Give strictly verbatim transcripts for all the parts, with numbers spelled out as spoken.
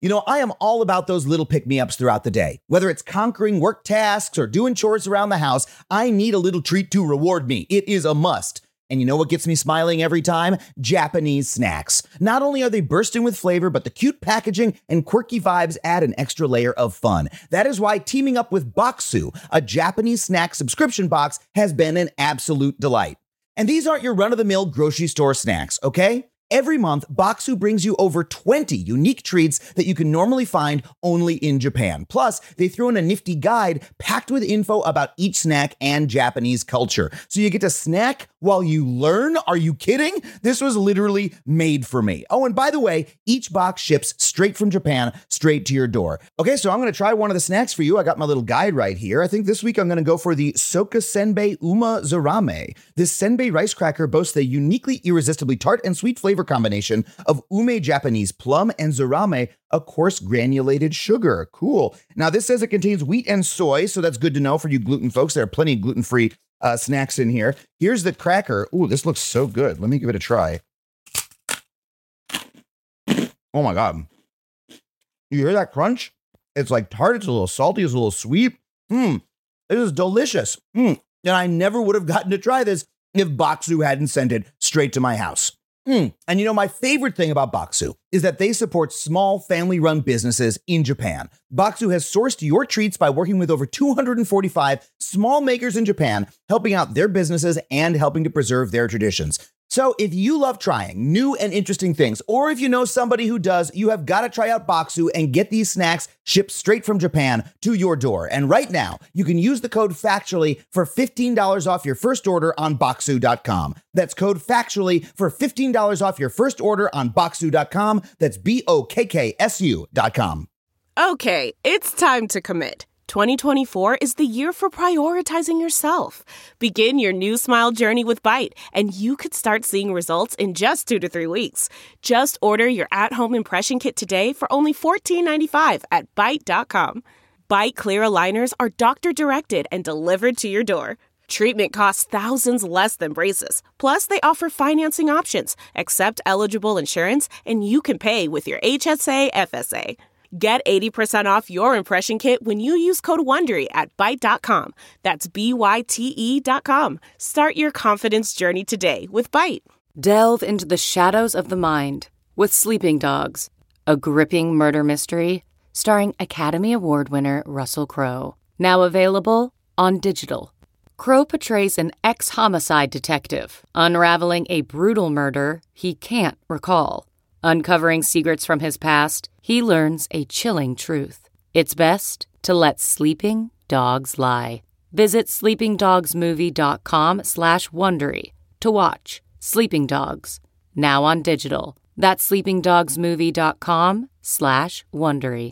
You know, I am all about those little pick-me-ups throughout the day. Whether it's conquering work tasks or doing chores around the house, I need a little treat to reward me. It is a must. And you know what gets me smiling every time? Japanese snacks. Not only are they bursting with flavor, but the cute packaging and quirky vibes add an extra layer of fun. That is why teaming up with Bokksu, a Japanese snack subscription box, has been an absolute delight. And these aren't your run-of-the-mill grocery store snacks, okay? Every month, Bokksu brings you over twenty unique treats that you can normally find only in Japan. Plus, they throw in a nifty guide packed with info about each snack and Japanese culture. So you get to snack while you learn? Are you kidding? This was literally made for me. Oh, and by the way, each box ships straight from Japan, straight to your door. Okay, so I'm going to try one of the snacks for you. I got my little guide right here. I think this week I'm going to go for the Soka Senbei Uma Zarame. This senbei rice cracker boasts a uniquely irresistibly tart and sweet flavor combination of ume Japanese plum and zarame, a coarse granulated sugar. Cool. Now, this says it contains wheat and soy, so that's good to know for you gluten folks. There are plenty of gluten-free uh, snacks in here. Here's the cracker. Ooh, this looks so good. Let me give it a try. Oh my God. You hear that crunch? It's like tart. It's a little salty. It's a little sweet. Mmm. It is delicious. Mmm. And I never would have gotten to try this if Bokksu hadn't sent it straight to my house. Mm. And you know, my favorite thing about Bokksu is that they support small family-run businesses in Japan. Bokksu has sourced your treats by working with over two hundred forty-five small makers in Japan, helping out their businesses and helping to preserve their traditions. So if you love trying new and interesting things, or if you know somebody who does, you have got to try out Bokksu and get these snacks shipped straight from Japan to your door. And right now, you can use the code FACTUALLY for fifteen dollars off your first order on Bokksu dot com. That's code FACTUALLY for fifteen dollars off your first order on Bokksu dot com. That's B O K K S U dot com. Okay, it's time to commit. twenty twenty-four is the year for prioritizing yourself. Begin your new smile journey with Byte, and you could start seeing results in just two to three weeks. Just order your at-home impression kit today for only fourteen ninety-five at Byte dot com. Byte clear aligners are doctor-directed and delivered to your door. Treatment costs thousands less than braces. Plus, they offer financing options, accept eligible insurance, and you can pay with your H S A F S A. Get eighty percent off your impression kit when you use code WONDERY at Byte dot com. That's B Y T E dot com. Start your confidence journey today with Byte. Delve into the shadows of the mind with Sleeping Dogs, a gripping murder mystery starring Academy Award winner Russell Crowe. Now available on digital. Crowe portrays an ex-homicide detective unraveling a brutal murder he can't recall. Uncovering secrets from his past, he learns a chilling truth. It's best to let sleeping dogs lie. Visit sleepingdogsmovie.com slash Wondery to watch Sleeping Dogs, now on digital. That's sleepingdogsmovie.com slash Wondery.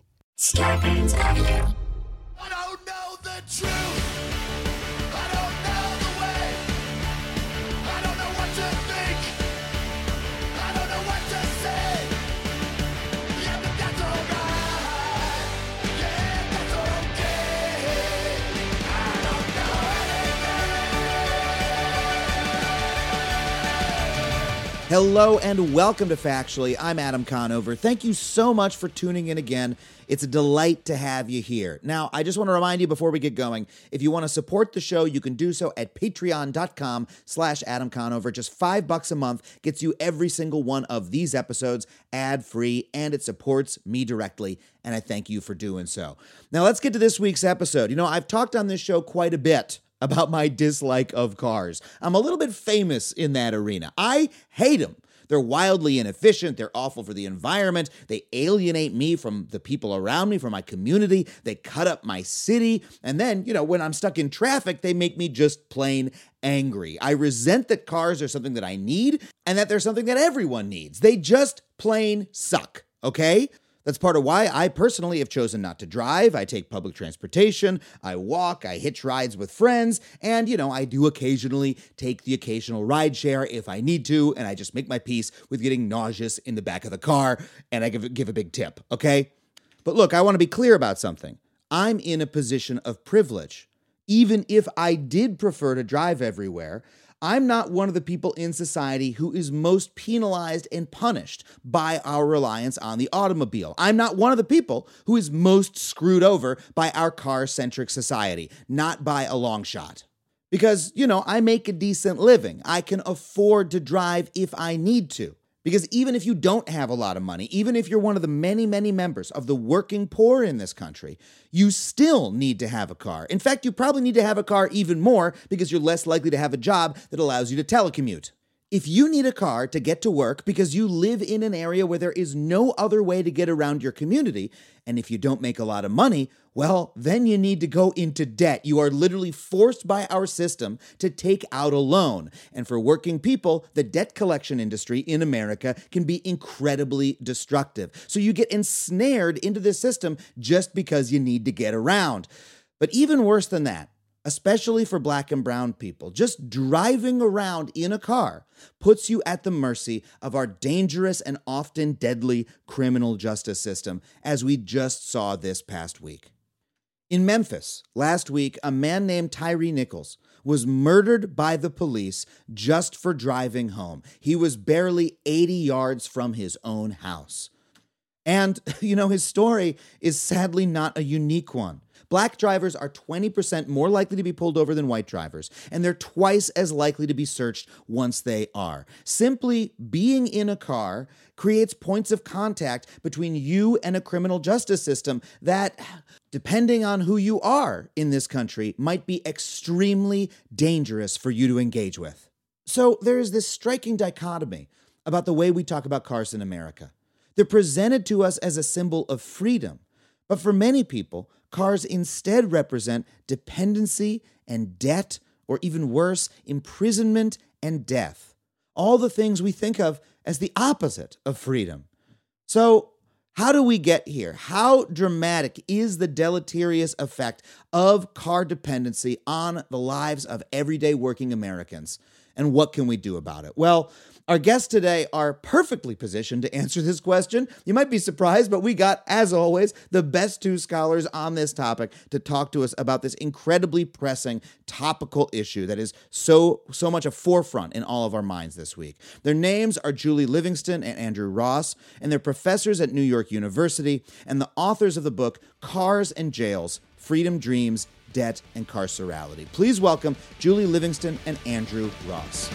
I don't know the truth. I don't know the way. I don't know what to think. I don't know what to say. Yeah, but that's alright. Yeah, that's okay. I don't know anything. Hello and welcome to Factually. I'm Adam Conover. Thank you so much for tuning in again. It's a delight to have you here. Now, I just want to remind you before we get going, if you want to support the show, you can do so at patreon.com slash Adam Conover. Just five bucks a month gets you every single one of these episodes ad-free, and it supports me directly, and I thank you for doing so. Now, let's get to this week's episode. You know, I've talked on this show quite a bit about my dislike of cars. I'm a little bit famous in that arena. I hate them. They're wildly inefficient. They're awful for the environment. They alienate me from the people around me, from my community. They cut up my city. And then, you know, when I'm stuck in traffic, they make me just plain angry. I resent that cars are something that I need and that they're something that everyone needs. They just plain suck, okay? That's part of why I personally have chosen not to drive. I take public transportation, I walk, I hitch rides with friends, and, you know, I do occasionally take the occasional ride share if I need to, and I just make my peace with getting nauseous in the back of the car, and I give, give a big tip, okay? But look, I want to be clear about something. I'm in a position of privilege. Even if I did prefer to drive everywhere, I'm not one of the people in society who is most penalized and punished by our reliance on the automobile. I'm not one of the people who is most screwed over by our car-centric society, not by a long shot. Because, you know, I make a decent living. I can afford to drive if I need to. Because even if you don't have a lot of money, even if you're one of the many, many members of the working poor in this country, you still need to have a car. In fact, you probably need to have a car even more because you're less likely to have a job that allows you to telecommute. If you need a car to get to work because you live in an area where there is no other way to get around your community, and if you don't make a lot of money, well, then you need to go into debt. You are literally forced by our system to take out a loan. And for working people, the debt collection industry in America can be incredibly destructive. So you get ensnared into this system just because you need to get around. But even worse than that, especially for Black and brown people, just driving around in a car puts you at the mercy of our dangerous and often deadly criminal justice system, as we just saw this past week. In Memphis, last week, a man named Tyree Nichols was murdered by the police just for driving home. He was barely eighty yards from his own house. And, you know, his story is sadly not a unique one. Black drivers are twenty percent more likely to be pulled over than white drivers, and they're twice as likely to be searched once they are. Simply being in a car creates points of contact between you and a criminal justice system that, depending on who you are in this country, might be extremely dangerous for you to engage with. So there is this striking dichotomy about the way we talk about cars in America. They're presented to us as a symbol of freedom, but for many people, cars instead represent dependency and debt, or even worse, imprisonment and death. All the things we think of as the opposite of freedom. So, how do we get here? How dramatic is the deleterious effect of car dependency on the lives of everyday working Americans? And what can we do about it? Well, our guests today are perfectly positioned to answer this question. You might be surprised, but we got, as always, the best two scholars on this topic to talk to us about this incredibly pressing topical issue that is so, so much a forefront in all of our minds this week. Their names are Julie Livingston and Andrew Ross, and they're professors at New York University and the authors of the book Cars and Jails, Freedom Dreams, Debt, and Carcerality. Please welcome Julie Livingston and Andrew Ross.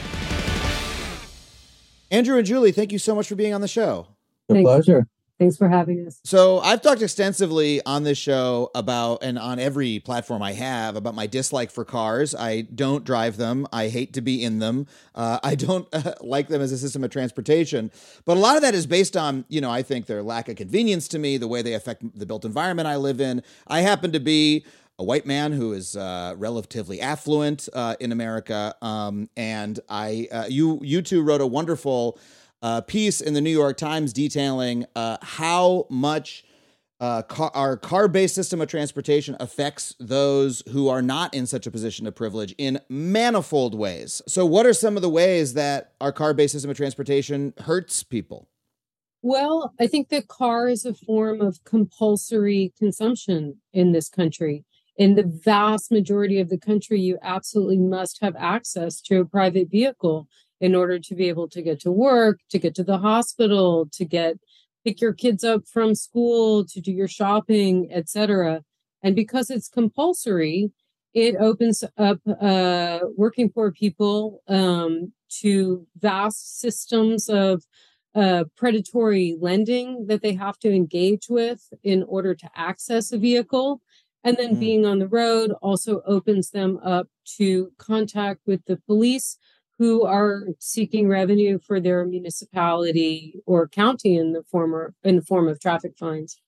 Andrew and Julie, thank you so much for being on the show. A Thanks. pleasure. Thanks for having us. So I've talked extensively on this show about, and on every platform I have, about my dislike for cars. I don't drive them. I hate to be in them. Uh, I don't uh, like them as a system of transportation. But a lot of that is based on, you know, I think their lack of convenience to me, the way they affect the built environment I live in. I happen to be a white man who is uh, relatively affluent uh, in America, um, and I, uh, you, you two wrote a wonderful uh, piece in the New York Times detailing uh, how much uh, car, our car-based system of transportation affects those who are not in such a position of privilege in manifold ways. So, what are some of the ways that our car-based system of transportation hurts people? Well, I think the car is a form of compulsory consumption in this country. In the vast majority of the country, you absolutely must have access to a private vehicle in order to be able to get to work, to get to the hospital, to get pick your kids up from school, to do your shopping, et cetera. And because it's compulsory, it opens up uh, working poor people um, to vast systems of uh, predatory lending that they have to engage with in order to access a vehicle. And then mm. being on the road also opens them up to contact with the police, who are seeking revenue for their municipality or county in the form of, in the form of traffic fines.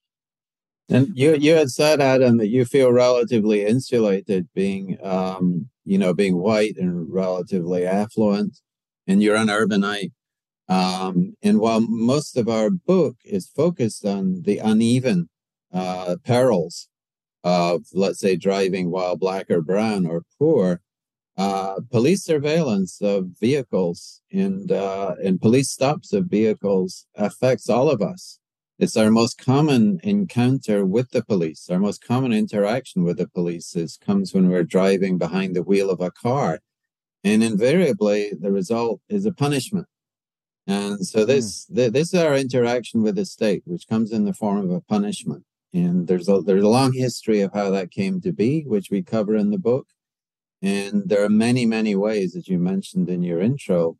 And you you had said, Adam, that you feel relatively insulated, being um, you know, being white and relatively affluent, and you're an urbanite. Um, and while most of our book is focused on the uneven uh, perils of, let's say, driving while Black or brown or poor, uh, police surveillance of vehicles and uh, and police stops of vehicles affects all of us. It's our most common encounter with the police. Our most common interaction with the police is comes when we're driving behind the wheel of a car. And invariably, the result is a punishment. And so this mm. th- this is our interaction with the state, which comes in the form of a punishment. And there's a there's a long history of how that came to be, which we cover in the book. And there are many, many ways, as you mentioned in your intro,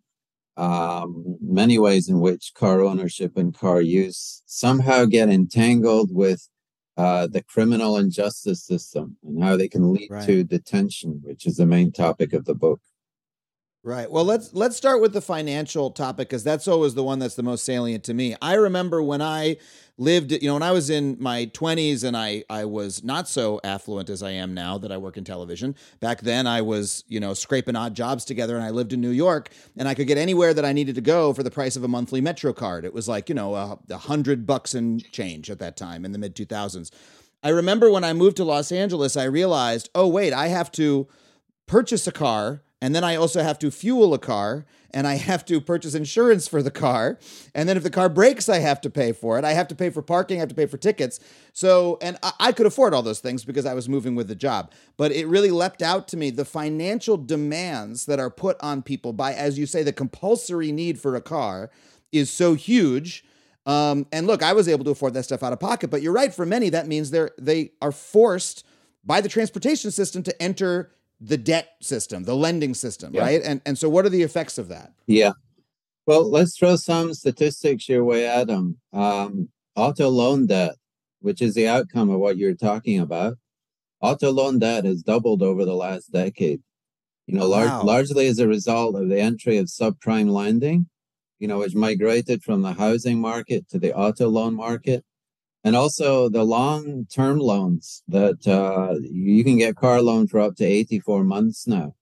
um, many ways in which car ownership and car use somehow get entangled with uh, the criminal and justice system and how they can lead right. to detention, which is the main topic of the book. Right. Well, let's let's start with the financial topic, because that's always the one that's the most salient to me. I remember when I lived, you know, when I was in my twenties and I, I was not so affluent as I am now that I work in television. Back then I was, you know, scraping odd jobs together, and I lived in New York, and I could get anywhere that I needed to go for the price of a monthly Metro card. It was like, you know, a, a hundred bucks and change at that time in the mid two thousands. I remember when I moved to Los Angeles, I realized, oh, wait, I have to purchase a car, and then I also have to fuel a car, and I have to purchase insurance for the car. And then if the car breaks, I have to pay for it. I have to pay for parking. I have to pay for tickets. So, and I, I could afford all those things because I was moving with the job. But it really leapt out to me, the financial demands that are put on people by, as you say, the compulsory need for a car is so huge. Um, and look, I was able to afford that stuff out of pocket. But you're right, for many, that means they're they are forced by the transportation system to enter the debt system, the lending system, yeah. right? And and so what are the effects of that? Yeah. Well, let's throw some statistics your way, Adam. Um, auto loan debt, which is the outcome of what you're talking about. Auto loan debt has doubled over the last decade, you know, lar- wow. largely as a result of the entry of subprime lending, you know, which migrated from the housing market to the auto loan market. And also the long-term loans that uh, you can get car loans for up to eighty-four months now.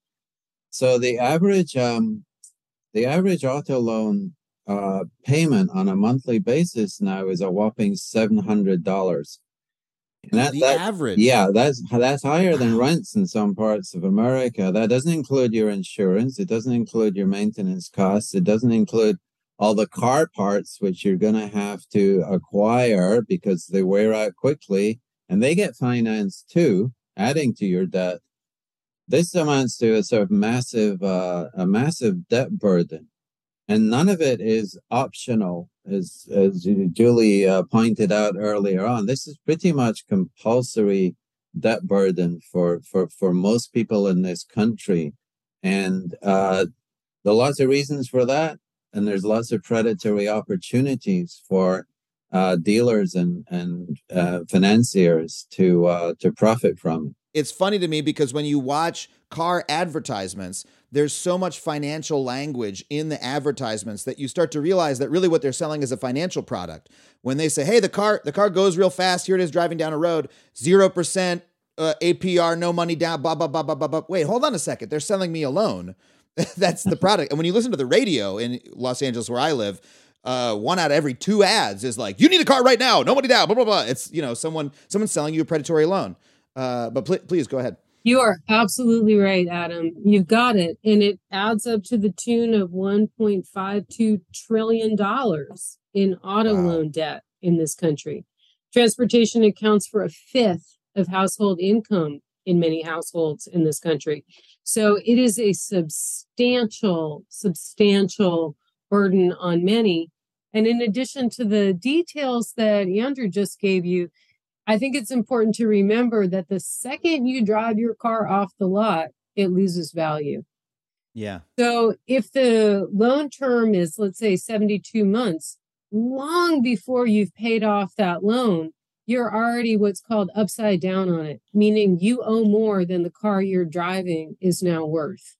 So the average um, the average auto loan uh, payment on a monthly basis now is a whopping seven hundred dollars. And that, the that, average? Yeah, that's that's higher than rents in some parts of America. That doesn't include your insurance. It doesn't include your maintenance costs. It doesn't include all the car parts, which you're going to have to acquire because they wear out quickly, and they get financed too, adding to your debt. This amounts to a sort of massive, uh, a massive debt burden, and none of it is optional, as as Julie uh, pointed out earlier on. This is pretty much compulsory debt burden for for for most people in this country, and uh, there are lots of reasons for that. And there's lots of predatory opportunities for uh, dealers and and uh, financiers to uh, to profit from it. It's funny to me because when you watch car advertisements, there's so much financial language in the advertisements that you start to realize that really what they're selling is a financial product. When they say, "Hey, the car the car goes real fast. Here it is driving down a road, zero percent uh, A P R, no money down." Blah blah blah blah blah blah. Wait, hold on a second. They're selling me a loan. That's the product. And when you listen to the radio in Los Angeles, where I live, uh, one out of every two ads is like, "You need a car right now. No money down." Blah blah blah. It's, you know, someone someone selling you a predatory loan. Uh, but pl- please go ahead. You are absolutely right, Adam. You've got it, and it adds up to the tune of one point five two trillion dollars in auto wow. loan debt in this country. Transportation accounts for a fifth of household income in many households in this country. So it is a substantial, substantial burden on many. And in addition to the details that Andrew just gave you, I think it's important to remember that the second you drive your car off the lot, it loses value. Yeah. So if the loan term is, let's say, seventy-two months, long before you've paid off that loan, you're already what's called upside down on it, meaning you owe more than the car you're driving is now worth.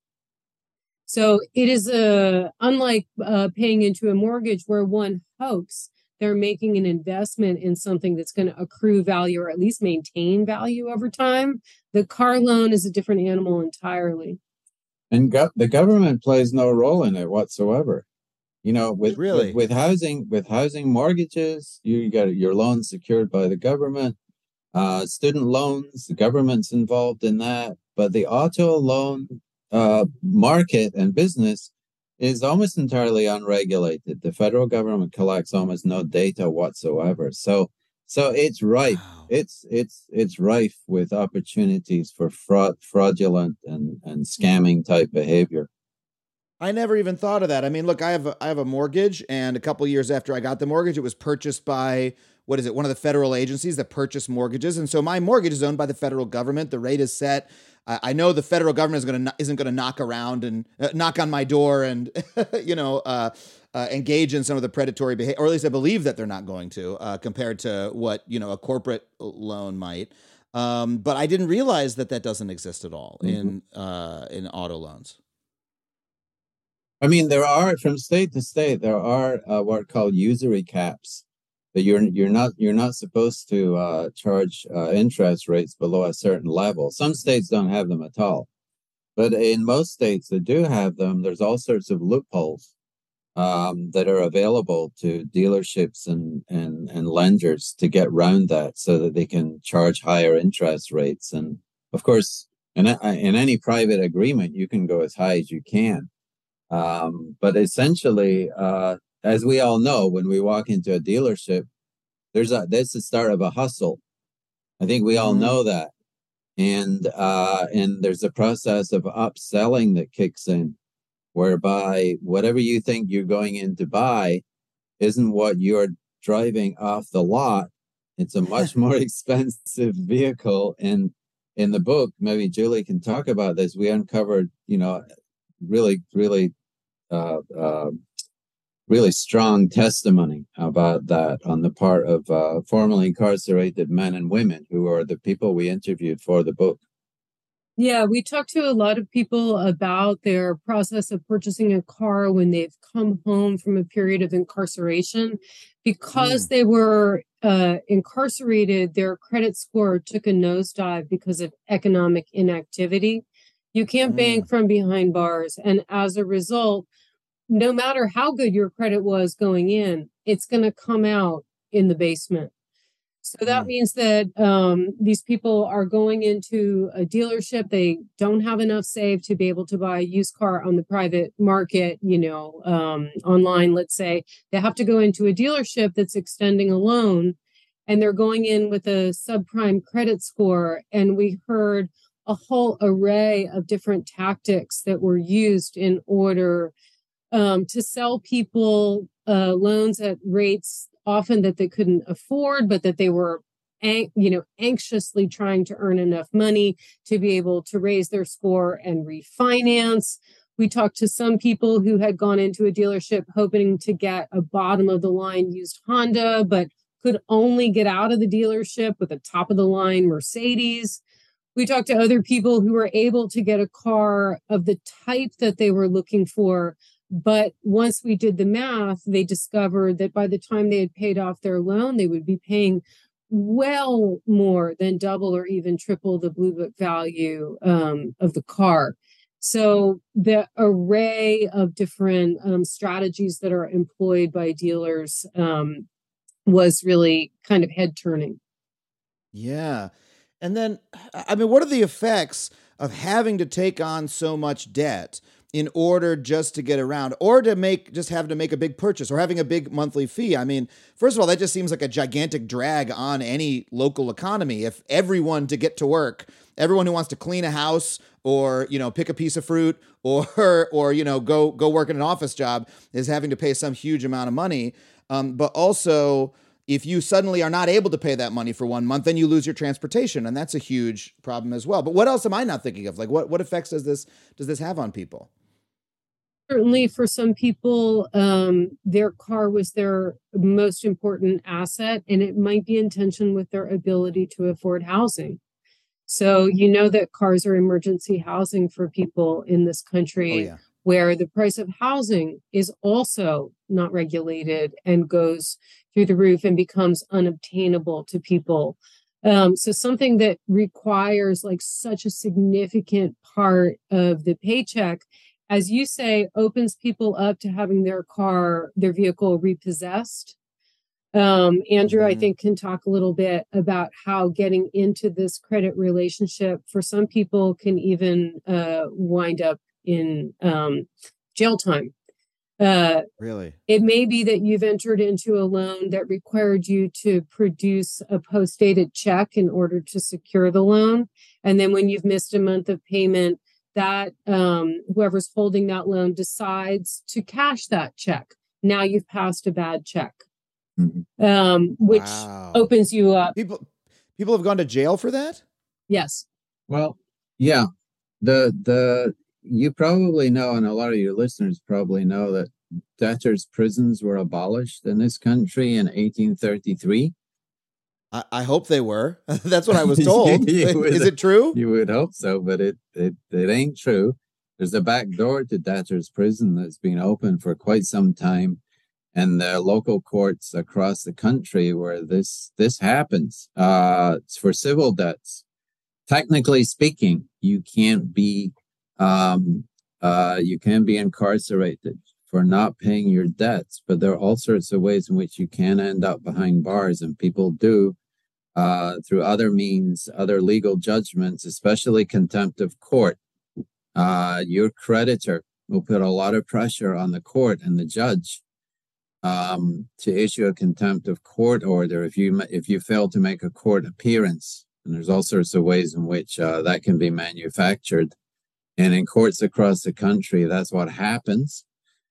So it is a, unlike uh, paying into a mortgage where one hopes they're making an investment in something that's going to accrue value or at least maintain value over time. The car loan is a different animal entirely. And go- the government plays no role in it whatsoever. You know, with, really? with with housing with housing mortgages, you got your loans secured by the government. Uh, student loans, the government's involved in that. But the auto loan uh, market and business is almost entirely unregulated. The federal government collects almost no data whatsoever. So, so it's right. Wow. it's it's it's rife with opportunities for fraud, fraudulent and and scamming type behavior. I never even thought of that. I mean, look, I have a, I have a mortgage, and a couple years after I got the mortgage, it was purchased by, what is it, one of the federal agencies that purchase mortgages. And so my mortgage is owned by the federal government. The rate is set. I, I know the federal government is going to isn't going to knock around and uh, knock on my door and you know uh, uh, engage in some of the predatory behavior, or at least I believe that they're not going to, uh, compared to what you know a corporate loan might. Um, but I didn't realize that that doesn't exist at all mm-hmm. in uh, in auto loans. I mean, there are, from state to state, there are uh, what are called usury caps. But you're you're not you're not supposed to uh, charge uh, interest rates below a certain level. Some states don't have them at all, but in most states that do have them, there's all sorts of loopholes um, that are available to dealerships and, and and lenders to get around that, so that they can charge higher interest rates. And of course, in in any private agreement, you can go as high as you can. Um, but essentially, uh, as we all know, when we walk into a dealership, there's a that's the start of a hustle. I think we all know that, and uh, and there's a process of upselling that kicks in, whereby whatever you think you're going in to buy isn't what you're driving off the lot. It's a much more expensive vehicle. And in the book, maybe Julie can talk about this. We uncovered, you know, really, really. Uh, uh, really strong testimony about that on the part of uh, formerly incarcerated men and women who are the people we interviewed for the book. Yeah, we talked to a lot of people about their process of purchasing a car when they've come home from a period of incarceration. Because mm. they were uh, incarcerated, their credit score took a nosedive because of economic inactivity. You can't mm. bank from behind bars. And as a result, no matter how good your credit was going in, it's going to come out in the basement. So that mm. means that um, these people are going into a dealership. They don't have enough saved to be able to buy a used car on the private market, you know, um, online, let's say. They have to go into a dealership that's extending a loan, and they're going in with a subprime credit score. And we heard a whole array of different tactics that were used in order Um, to sell people uh, loans at rates often that they couldn't afford, but that they were, an- you know, anxiously trying to earn enough money to be able to raise their score and refinance. We talked to some people who had gone into a dealership hoping to get a bottom of the line used Honda, but could only get out of the dealership with a top of the line Mercedes. We talked to other people who were able to get a car of the type that they were looking for. But once we did the math, they discovered that by the time they had paid off their loan, they would be paying well more than double or even triple the Blue Book value um, of the car. So the array of different um, strategies that are employed by dealers um, was really kind of head turning. Yeah. And then, I mean, what are the effects of having to take on so much debt in order just to get around, or to make, just having to make a big purchase, or having a big monthly fee? I mean, first of all, that just seems like a gigantic drag on any local economy. If everyone to get to work, everyone who wants to clean a house, or, you know, pick a piece of fruit, or, or, you know, go, go work in an office job, is having to pay some huge amount of money. Um, but also, if you suddenly are not able to pay that money for one month, then you lose your transportation, and that's a huge problem as well. But what else am I not thinking of? Like, what, what effects does this, does this have on people? Certainly for some people, um, their car was their most important asset, and it might be in tension with their ability to afford housing. So you know that cars are emergency housing for people in this country, oh, yeah. where the price of housing is also not regulated and goes through the roof and becomes unobtainable to people. Um, so something that requires like such a significant part of the paycheck, as you say, opens people up to having their car, their vehicle repossessed. Um, Andrew, mm-hmm. I think, can talk a little bit about how getting into this credit relationship for some people can even uh, wind up in um, jail time. Uh, Really? it may be that you've entered into a loan that required you to produce a post-dated check in order to secure the loan. And then when you've missed a month of payment, that um, whoever's holding that loan decides to cash that check. Now you've passed a bad check, Mhm. um, which Wow. opens you up. People people have gone to jail for that? Yes. Well, yeah, the the you probably know, and a lot of your listeners probably know, that debtors' prisons were abolished in this country in eighteen thirty-three. I, I hope they were. That's what I was told. You would- Is it true? You would hope so, but it, it, it ain't true. There's a back door to debtors' prison that's been open for quite some time, and the local courts across the country where this this happens, uh, it's for civil debts. Technically speaking, you can't be um, uh, you can be incarcerated for not paying your debts, but there are all sorts of ways in which you can end up behind bars, and people do uh, through other means, other legal judgments, especially contempt of court. Uh, your creditor will put a lot of pressure on the court and the judge um, to issue a contempt of court order if you if you fail to make a court appearance. And there's all sorts of ways in which uh, that can be manufactured. And in courts across the country, that's what happens.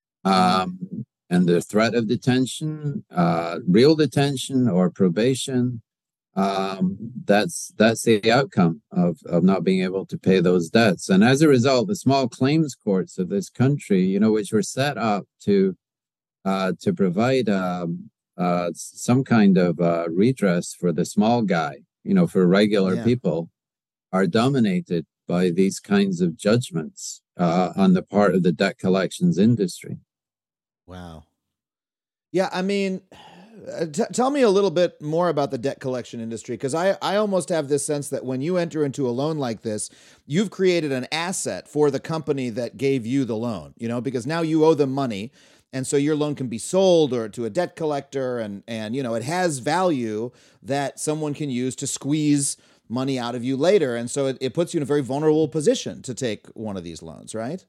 Um, and the threat of detention, uh, real detention or probation, um, that's that's the outcome of, of not being able to pay those debts. And as a result, the small claims courts of this country, you know, which were set up to uh, to provide um, uh, some kind of uh, redress for the small guy, you know, for regular Yeah. people, are dominated by these kinds of judgments uh, on the part of the debt collections industry. Wow. Yeah, I mean, uh, t- tell me a little bit more about the debt collection industry, because I, I almost have this sense that when you enter into a loan like this, you've created an asset for the company that gave you the loan, you know, because now you owe them money. And so your loan can be sold or to a debt collector, and, and you know, it has value that someone can use to squeeze money out of you later. And so it, it puts you in a very vulnerable position to take one of these loans, right?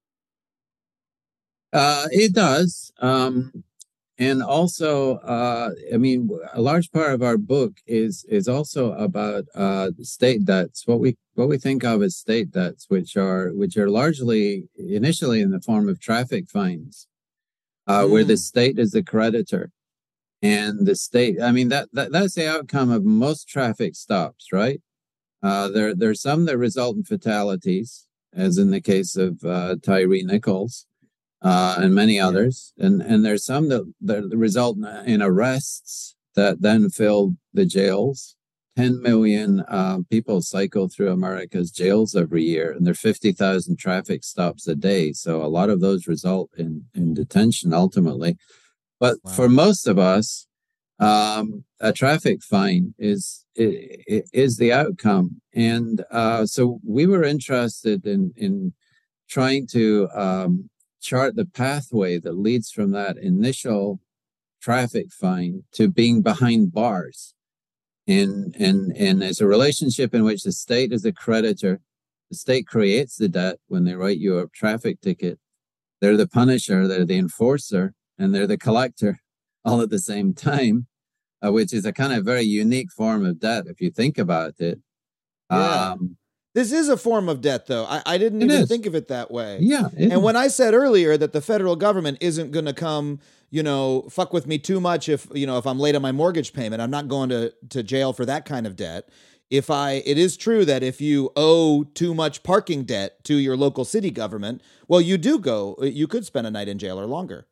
Uh, it does. Um, and also, uh, I mean, a large part of our book is is also about uh, state debts, what we what we think of as state debts, which are which are largely initially in the form of traffic fines, uh, mm. where the state is the creditor. And the state, I mean, that, that that's the outcome of most traffic stops, right? Uh, there, there's some that result in fatalities, as in the case of uh, Tyree Nichols uh, and many others. And, and there's some that, that result in arrests that then fill the jails. ten million uh, people cycle through America's jails every year, and there are fifty thousand traffic stops a day. So a lot of those result in, in detention ultimately. But wow. for most of us, um, a traffic fine is is the outcome, and uh, so we were interested in in trying to um, chart the pathway that leads from that initial traffic fine to being behind bars, and and and it's a relationship in which the state is the creditor. The state creates the debt when they write you a traffic ticket. They're the punisher. They're the enforcer. And they're the collector all at the same time, uh, which is a kind of very unique form of debt if you think about it. Yeah. Um, this is a form of debt, though. I, I didn't even is. think of it that way. Yeah. And is. when I said earlier that the federal government isn't going to come, you know, fuck with me too much if, you know, if I'm late on my mortgage payment, I'm not going to, to jail for that kind of debt. If I, it is true that if you owe too much parking debt to your local city government, well, you do go, you could spend a night in jail or longer.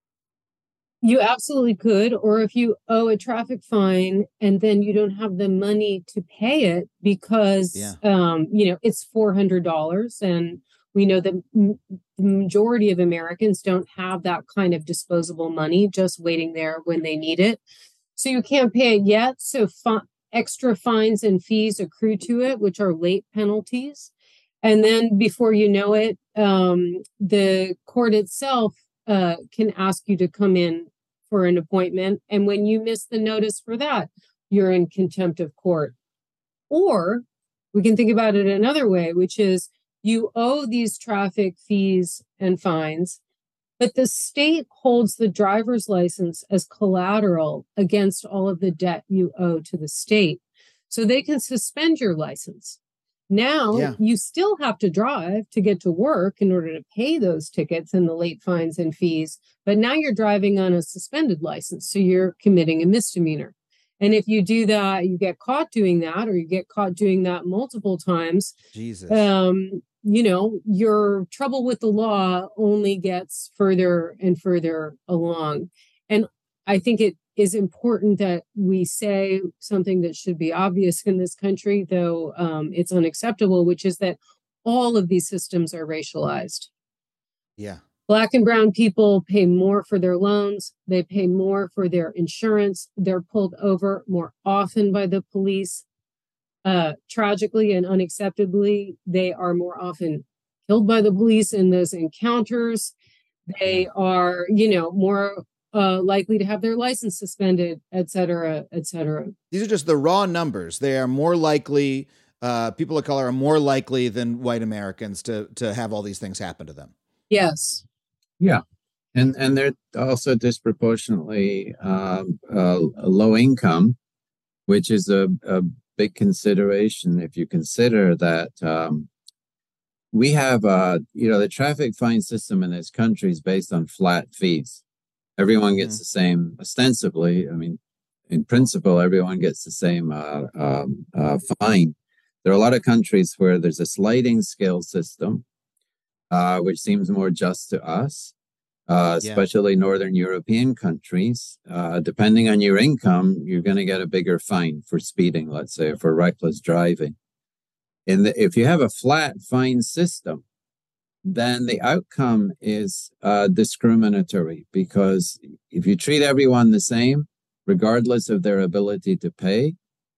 You absolutely could. Or if you owe a traffic fine and then you don't have the money to pay it because, yeah. um, you know, it's four hundred dollars. And we know that m- the majority of Americans don't have that kind of disposable money just waiting there when they need it. So you can't pay it yet. So fi- extra fines and fees accrue to it, which are late penalties. And then before you know it, um, the court itself Uh, can ask you to come in for an appointment. And when you miss the notice for that, you're in contempt of court. Or we can think about it another way, which is you owe these traffic fees and fines. But the state holds the driver's license as collateral against all of the debt you owe to the state. So they can suspend your license. Now Yeah. you still have to drive to get to work in order to pay those tickets and the late fines and fees. But now you're driving on a suspended license. So you're committing a misdemeanor. And if you do that, you get caught doing that, or you get caught doing that multiple times. Jesus. Um, you know, your trouble with the law only gets further and further along. And I think it is important that we say something that should be obvious in this country, though um, it's unacceptable, which is that all of these systems are racialized. Yeah. Black and brown people pay more for their loans. They pay more for their insurance. They're pulled over more often by the police. Uh, tragically and unacceptably, they are more often killed by the police in those encounters. They are, you know, more uh, likely to have their license suspended, et cetera, et cetera. These are just the raw numbers. They are more likely, uh, people of color are more likely than white Americans to to have all these things happen to them. Yes. Yeah. And and they're also disproportionately um, uh, low income, which is a, a big consideration if you consider that um, we have, uh, you know, the traffic fine system in this country is based on flat fees. Everyone gets mm-hmm. the same, ostensibly. I mean, in principle, everyone gets the same uh, um, uh, fine. There are a lot of countries where there's a sliding scale system, uh, which seems more just to us. Uh, especially yeah. Northern European countries, uh, depending on your income, you're going to get a bigger fine for speeding, let's say, or for reckless driving. And the, if you have a flat fine system, then the outcome is uh, discriminatory, because if you treat everyone the same, regardless of their ability to pay,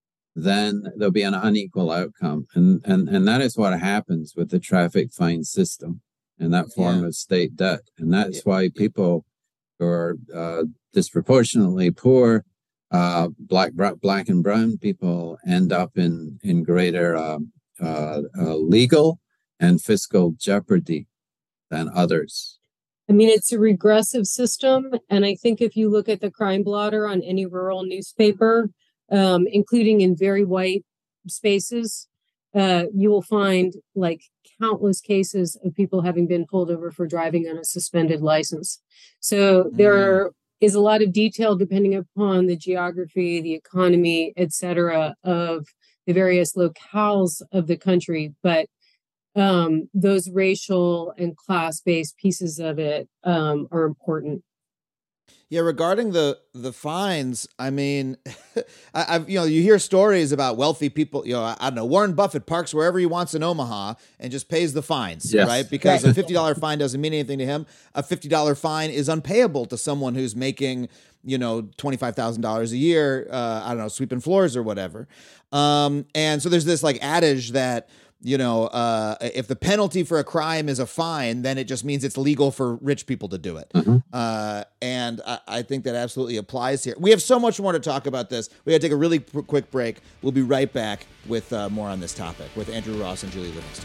then there'll be an unequal outcome. And, and, and that is what happens with the traffic fine system and that form yeah. of state debt. And that's yeah. why people who are uh, disproportionately poor, uh, black black and brown people, end up in, in greater uh, uh, uh, legal and fiscal jeopardy than others. I mean, it's a regressive system. And I think if you look at the crime blotter on any rural newspaper, um, including in very white spaces, uh, you will find like countless cases of people having been pulled over for driving on a suspended license. So mm. there is a lot of detail depending upon the geography, the economy, et cetera, of the various locales of the country. But um, those racial and class-based pieces of it um, are important. Yeah, regarding the the fines, I mean, I, I've you know you hear stories about wealthy people. You know, I, I don't know, Warren Buffett parks wherever he wants in Omaha and just pays the fines, yes. right? Because right. a fifty dollar fine doesn't mean anything to him. A fifty dollar fine is unpayable to someone who's making, you know, twenty-five thousand dollars a year. Uh, I don't know, sweeping floors or whatever. Um, and so there's this like adage that, you know, uh, if the penalty for a crime is a fine, then it just means it's legal for rich people to do it. Mm-hmm. Uh, and I, I think that absolutely applies here. We have so much more to talk about this. We got to take a really p- quick break. We'll be right back with uh, more on this topic with Andrew Ross and Julie Livingston.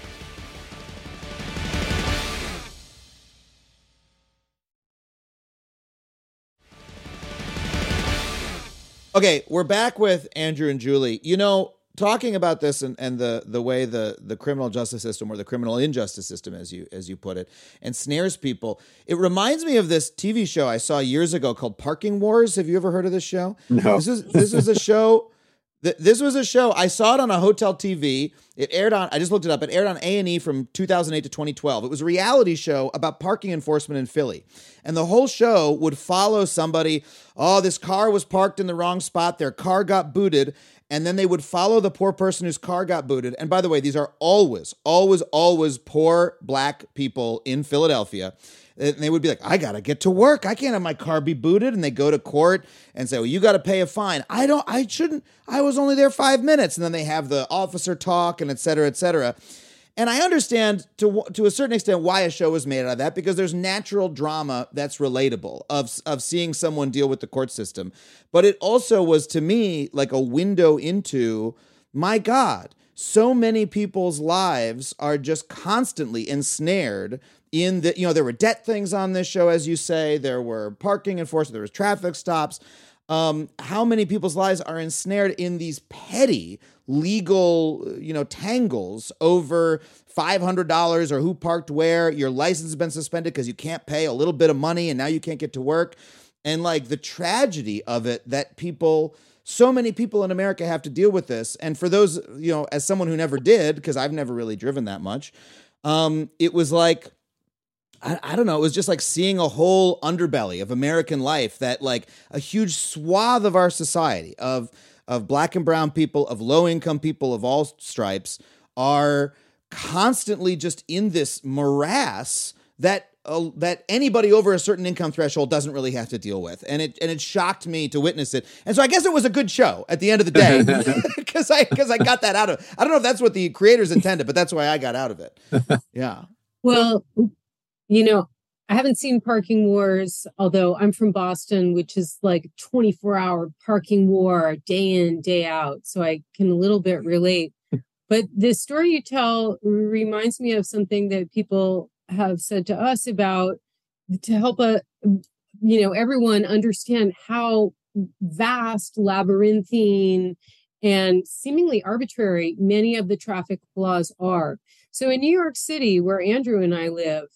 Okay, we're back with Andrew and Julie. You know, talking about this and, and the the way the, the criminal justice system, or the criminal injustice system, as you as you put it, ensnares people, it reminds me of this T V show I saw years ago called Parking Wars. Have you ever heard of this show? No. This is this was a show. th- This was a show. I saw it on a hotel T V. It aired on. I just looked it up. It aired on A and E from two thousand eight to twenty twelve. It was a reality show about parking enforcement in Philly, and the whole show would follow somebody. Oh, this car was parked in the wrong spot. Their car got booted. And then they would follow the poor person whose car got booted. And by the way, these are always, always, always poor black people in Philadelphia. And they would be like, I got to get to work. I can't have my car be booted. And they go to court and say, well, you got to pay a fine. I don't, I shouldn't, I was only there five minutes. And then they have the officer talk and et cetera, et cetera. And I understand to to a certain extent why a show was made out of that, because there's natural drama that's relatable of, of seeing someone deal with the court system. But it also was, to me, like a window into, my God, so many people's lives are just constantly ensnared in the, you know, there were debt things on this show, as you say, there were parking enforcement, there was traffic stops. Um, how many people's lives are ensnared in these petty legal, you know, tangles over five hundred dollars or who parked where, your license has been suspended because you can't pay a little bit of money and now you can't get to work. And like the tragedy of it that people, so many people in America have to deal with this. And for those, you know, as someone who never did, because I've never really driven that much, um, it was like, I, I don't know. It was just like seeing a whole underbelly of American life that like a huge swath of our society of, of black and brown people, of low income people of all stripes are constantly just in this morass that uh, that anybody over a certain income threshold doesn't really have to deal with. And it and it shocked me to witness it. And so I guess it was a good show at the end of the day because I because I got that out of it. I don't know if that's what the creators intended, but that's why I got out of it. Yeah. Well, you know, I haven't seen Parking Wars, although I'm from Boston, which is like twenty-four hour parking war day in, day out. So I can a little bit relate. But the story you tell reminds me of something that people have said to us about to help a, you know, everyone understand how vast, labyrinthine, and seemingly arbitrary many of the traffic laws are. So in New York City, where Andrew and I live,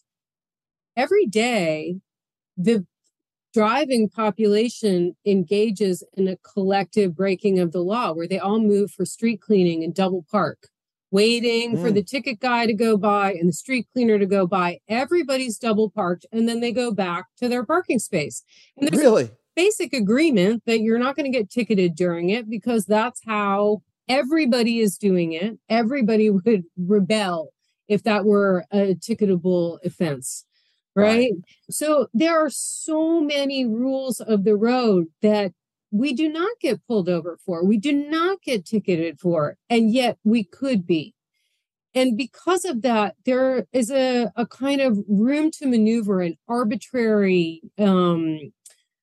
every day, the driving population engages in a collective breaking of the law where they all move for street cleaning and double park, waiting mm. for the ticket guy to go by and the street cleaner to go by. Everybody's double parked and then they go back to their parking space. And there's really? a basic agreement that you're not going to get ticketed during it because that's how everybody is doing it. Everybody would rebel if that were a ticketable offense. Right? right. So there are so many rules of the road that we do not get pulled over for. We do not get ticketed for, and yet we could be. And because of that, there is a, a kind of room to maneuver, an arbitrary um,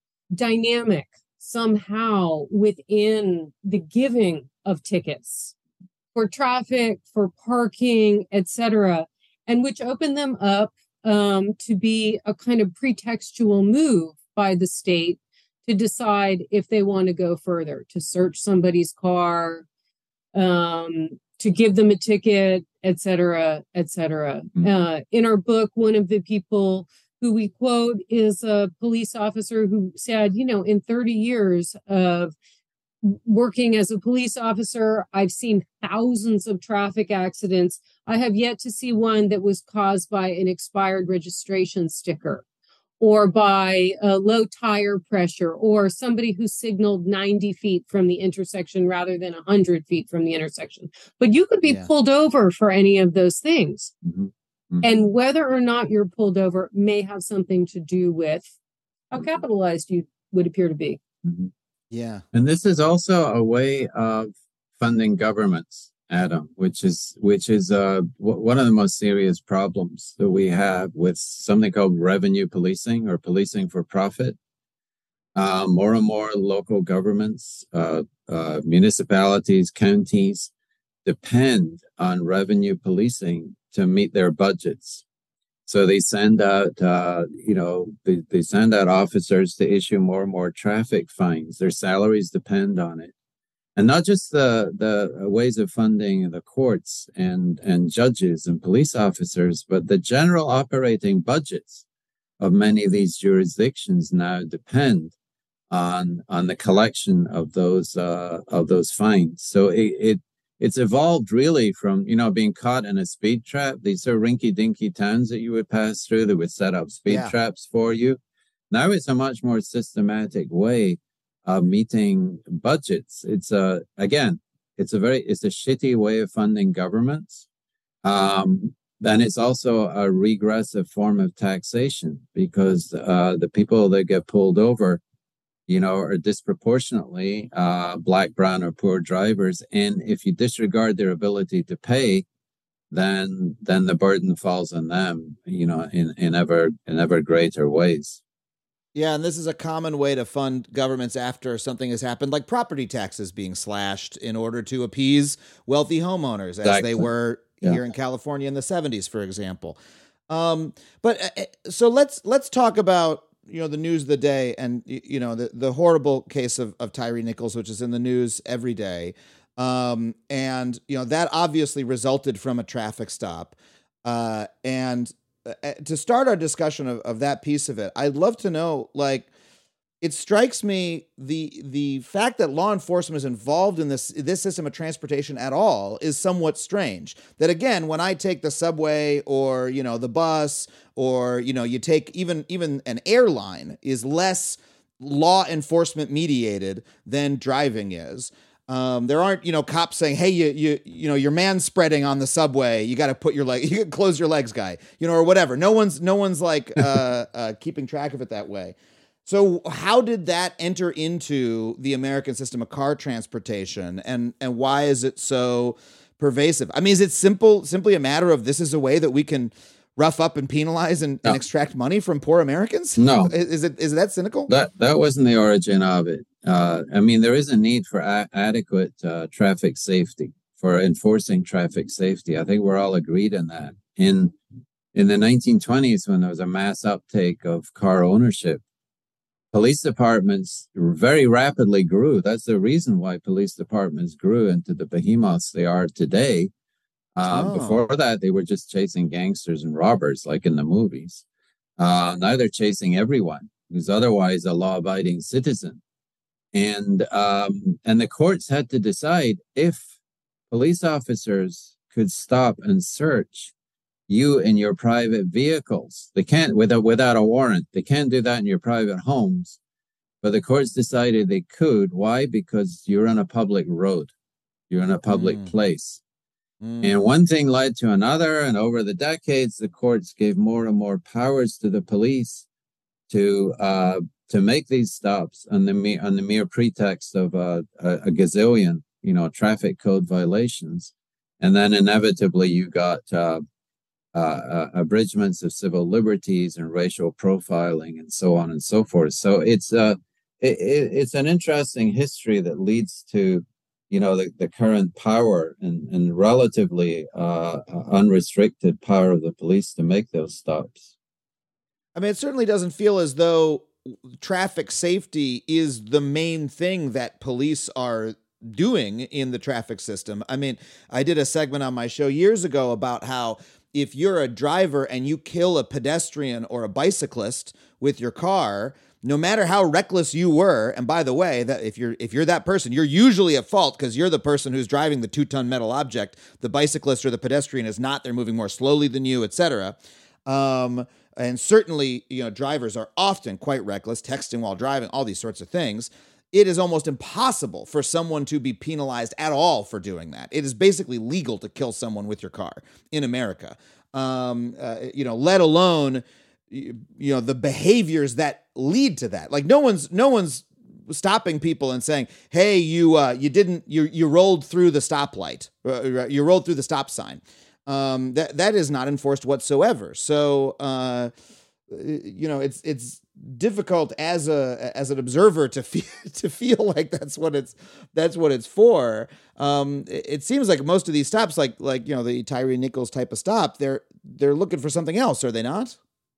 dynamic somehow within the giving of tickets for traffic, for parking, et cetera, and which open them up Um, to be a kind of pretextual move by the state to decide if they want to go further, to search somebody's car, um, to give them a ticket, et cetera, et cetera. Mm-hmm. Uh, in our book, one of the people who we quote is a police officer who said, you know, in thirty years of working as a police officer, I've seen thousands of traffic accidents. I have yet to see one that was caused by an expired registration sticker or by a low tire pressure or somebody who signaled ninety feet from the intersection rather than one hundred feet from the intersection. But you could be yeah. pulled over for any of those things. Mm-hmm. Mm-hmm. And whether or not you're pulled over may have something to do with how capitalized you would appear to be. Mm-hmm. Yeah. And this is also a way of funding governments, Adam, which is which is uh, w- one of the most serious problems that we have with something called revenue policing or policing for profit. Uh, more and more local governments, uh, uh, municipalities, counties depend on revenue policing to meet their budgets. So they send out, uh, you know, they, they send out officers to issue more and more traffic fines. Their salaries depend on it. And not just the, the ways of funding the courts and, and judges and police officers, but the general operating budgets of many of these jurisdictions now depend on, on the collection of those, uh, of those fines. So it, it It's evolved really from, you know, being caught in a speed trap. These are rinky-dinky towns that you would pass through that would set up speed yeah. traps for you. Now it's a much more systematic way of meeting budgets. It's a, again, it's a very, it's a shitty way of funding governments. Um, then it's also a regressive form of taxation because uh, the people that get pulled over, you know, are disproportionately uh, black, brown, or poor drivers. And if you disregard their ability to pay, then then the burden falls on them, you know, in, in ever in ever greater ways. Yeah, and this is a common way to fund governments after something has happened, like property taxes being slashed in order to appease wealthy homeowners, as Exactly. they were Yeah. here in California in the seventies, for example. Um, but uh, so let's let's talk about you know the news of the day, and y- you know the the horrible case of of Tyree Nichols, which is in the news every day, um, and you know that obviously resulted from a traffic stop, uh, and uh, to start our discussion of, of that piece of it, I'd love to know, like, it strikes me the the fact that law enforcement is involved in this this system of transportation at all is somewhat strange. That again, when I take the subway or you know the bus or you know you take even even an airline is less law enforcement mediated than driving is. Um, there aren't, you know, cops saying, "Hey, you, you, you know, you're man spreading on the subway. You got to put your leg, you can close your legs, guy, you know, or whatever." No one's, no one's like uh, uh, keeping track of it that way. So, how did that enter into the American system of car transportation, and and why is it so pervasive? I mean, is it simple, simply a matter of this is a way that we can rough up and penalize and, No. and extract money from poor Americans? No. Is, is it is it that cynical? That that wasn't the origin of it. Uh, I mean, there is a need for a- adequate uh, traffic safety, for enforcing traffic safety. I think we're all agreed on that. In in the nineteen twenties, when there was a mass uptake of car ownership, police departments very rapidly grew. That's the reason why police departments grew into the behemoths they are today. Uh, Oh. Before that, they were just chasing gangsters and robbers, like in the movies. Uh, now they're chasing everyone who's otherwise a law-abiding citizen. And um, and the courts had to decide if police officers could stop and search you in your private vehicles. They can't without without a warrant. They can't do that in your private homes. But the courts decided they could. Why? Because you're on a public road. You're in a public Mm. place. Mm. And one thing led to another. And over the decades, the courts gave more and more powers to the police to uh, to make these stops on the mere, on the mere pretext of uh, a, a gazillion, you know, traffic code violations. And then inevitably you got uh, uh, uh, abridgments of civil liberties and racial profiling and so on and so forth. So it's uh, it, it, it's an interesting history that leads to, you know, the, the current power and, and relatively uh, unrestricted power of the police to make those stops. I mean, it certainly doesn't feel as though traffic safety is the main thing that police are doing in the traffic system. I mean, I did a segment on my show years ago about how if you're a driver and you kill a pedestrian or a bicyclist with your car, no matter how reckless you were, and by the way, that if you're if you're that person, you're usually at fault because you're the person who's driving the two-ton metal object. The bicyclist or the pedestrian is not. They're moving more slowly than you, et cetera. Um, and certainly, you know, drivers are often quite reckless, texting while driving, all these sorts of things. It is almost impossible for someone to be penalized at all for doing that. It is basically legal to kill someone with your car in America. Um, uh, you know, let alone, you, you know, the behaviors that lead to that. Like no one's, no one's stopping people and saying, "Hey, you, uh, you didn't, you, you rolled through the stoplight, uh, you rolled through the stop sign." Um, that that is not enforced whatsoever. So, uh, you know, it's it's difficult as a as an observer to feel to feel like that's what it's that's what it's for. Um, it, it seems like most of these stops, like like you know the Tyree Nichols type of stop, they're they're looking for something else, are they not?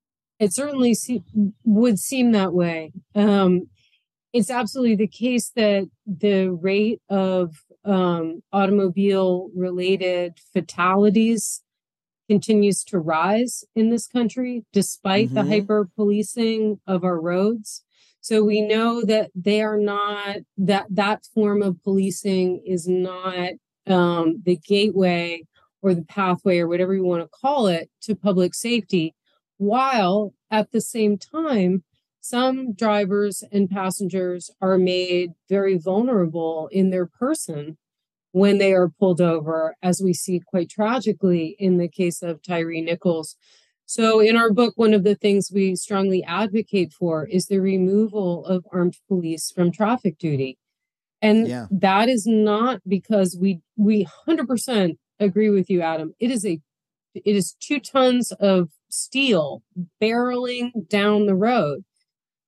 It certainly se- would seem that way. Um, it's absolutely the case that the rate of um, automobile-related fatalities continues to rise in this country, despite the Mhm. hyper-policing of our roads. So we know that they are not, that that form of policing is not um, the gateway or the pathway or whatever you want to call it to public safety, while at the same time, some drivers and passengers are made very vulnerable in their person when they are pulled over, as we see quite tragically in the case of Tyree Nichols. So in our book, one of the things we strongly advocate for is the removal of armed police from traffic duty. And Yeah. that is not because we we one hundred percent agree with you, Adam. It is a it is two tons of steel barreling down the road.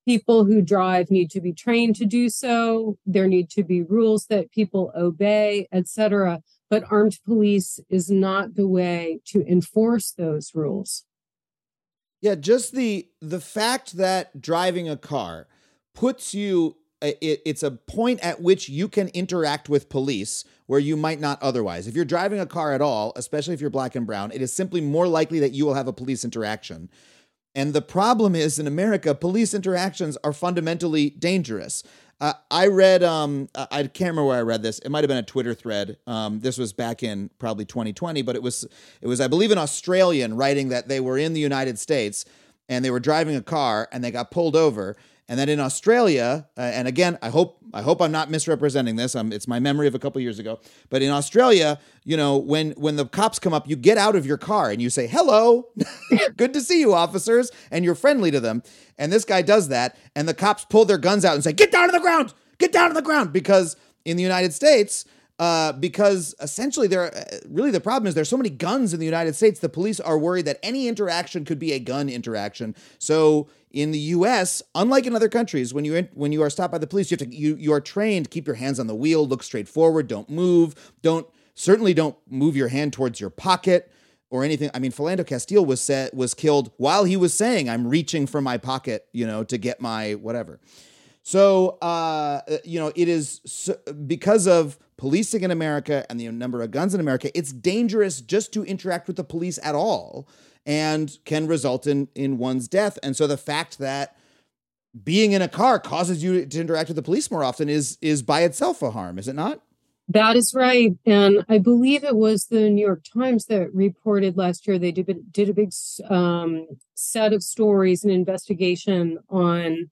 People who drive need to be trained to do so. There need to be rules that people obey, et cetera. But armed police is not the way to enforce those rules. Yeah, just the the fact that driving a car puts you, it, it's a point at which you can interact with police where you might not otherwise. If you're driving a car at all, especially if you're black and brown, it is simply more likely that you will have a police interaction. And the problem is, in America, police interactions are fundamentally dangerous. Uh, I read, um, I can't remember where I read this. It might have been a Twitter thread. Um, this was back in probably twenty twenty, but it was, it was, I believe, an Australian writing that they were in the United States and they were driving a car and they got pulled over. And then in Australia, uh, and again, I hope I hope I'm not misrepresenting this. Um, it's my memory of a couple years ago. But in Australia, you know, when when the cops come up, you get out of your car and you say, "Hello, good to see you, officers," and you're friendly to them. And this guy does that, and the cops pull their guns out and say, "Get down to the ground! Get down to the ground!" Because in the United States, uh, because essentially there, really the problem is there's so many guns in the United States, the police are worried that any interaction could be a gun interaction. So in the U S, unlike in other countries, when you when you are stopped by the police, you have to you you are trained, keep your hands on the wheel, look straight forward, don't move, don't certainly don't move your hand towards your pocket or anything. I mean, Philando Castile was set, was killed while he was saying, "I'm reaching for my pocket, you know, to get my whatever." So, uh, you know, it is so, because of policing in America and the number of guns in America, it's dangerous just to interact with the police at all, and can result in, in one's death. And so the fact that being in a car causes you to interact with the police more often is, is by itself a harm, is it not? That is right. And I believe it was the New York Times that reported last year, they did, did a big um, set of stories and investigation on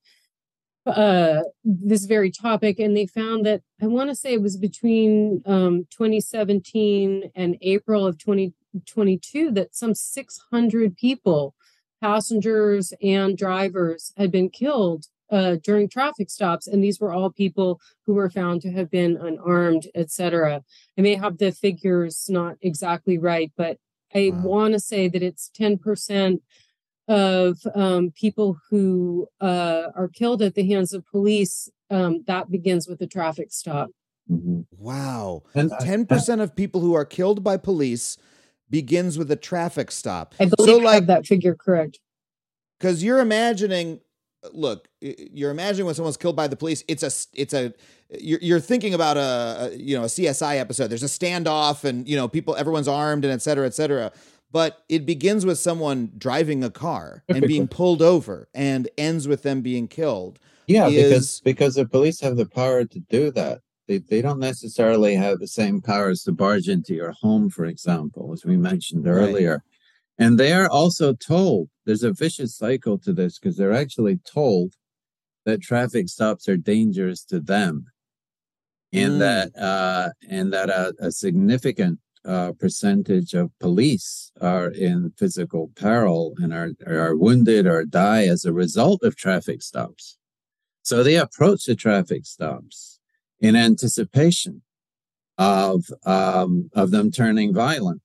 uh, this very topic. And they found that, I want to say it was between um, twenty seventeen and April of twenty twenty-two, that some six hundred people, passengers and drivers, had been killed uh, during traffic stops. And these were all people who were found to have been unarmed, et cetera. I may have the figures not exactly right, but I wow. want to say that it's ten percent of um, people who uh, are killed at the hands of police. Um, that begins with a traffic stop. Mm-hmm. Wow. And ten percent of people who are killed by police begins with a traffic stop. I believe so, like, I have that figure correct. Because you're imagining, look, you're imagining when someone's killed by the police, it's a, it's a, you're, you're thinking about a, a, you know, a C S I episode. There's a standoff and, you know, people, everyone's armed and et cetera, et cetera. But it begins with someone driving a car and being pulled over and ends with them being killed. Yeah, is, because, because the police have the power to do that. They, they don't necessarily have the same powers to barge into your home, for example, as we mentioned earlier. Right. And they are also told, there's a vicious cycle to this, because they're actually told that traffic stops are dangerous to them. And mm. that uh, and that a, a significant uh, percentage of police are in physical peril and are, are wounded or die as a result of traffic stops. So they approach the traffic stops in anticipation of um, of them turning violent.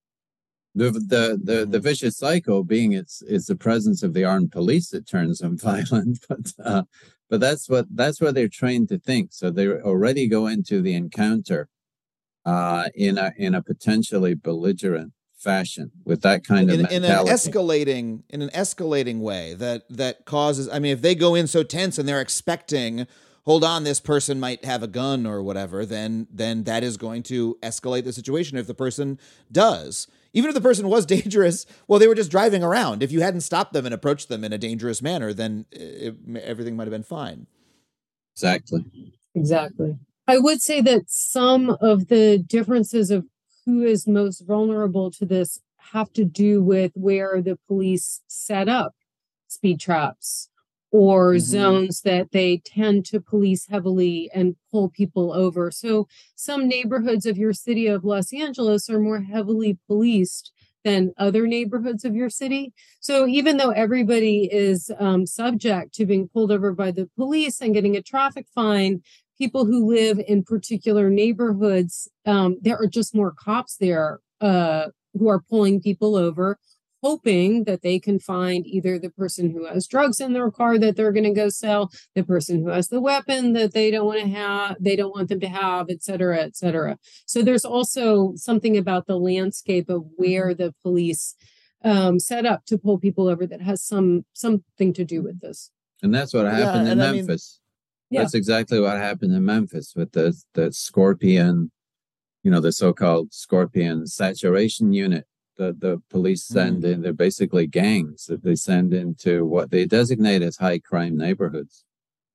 The the the, the vicious cycle being it's it's the presence of the armed police that turns them violent, but uh, but that's what that's what they're trained to think. So they already go into the encounter uh, in a in a potentially belligerent fashion with that kind of in, mentality. in an escalating in an escalating way that that causes. I mean, if they go in so tense and they're expecting, hold on, this person might have a gun or whatever, then then that is going to escalate the situation. If the person does, even if the person was dangerous, well, they were just driving around. If you hadn't stopped them and approached them in a dangerous manner, then it, everything might have been fine. Exactly. Exactly. I would say that some of the differences of who is most vulnerable to this have to do with where the police set up speed traps or mm-hmm. zones that they tend to police heavily and pull people over. So some neighborhoods of your city of Los Angeles are more heavily policed than other neighborhoods of your city. So even though everybody is um, subject to being pulled over by the police and getting a traffic fine, people who live in particular neighborhoods, um, there are just more cops there uh, who are pulling people over, hoping that they can find either the person who has drugs in their car that they're going to go sell, the person who has the weapon that they don't want to have, they don't want them to have, et cetera, et cetera. So there's also something about the landscape of where the police um, set up to pull people over that has some something to do with this. And that's what happened Yeah, in and I mean- Memphis. Yeah. That's exactly what happened in Memphis with the the Scorpion, you know, the so-called Scorpion saturation unit that the police send in. They're basically gangs that they send into what they designate as high crime neighborhoods.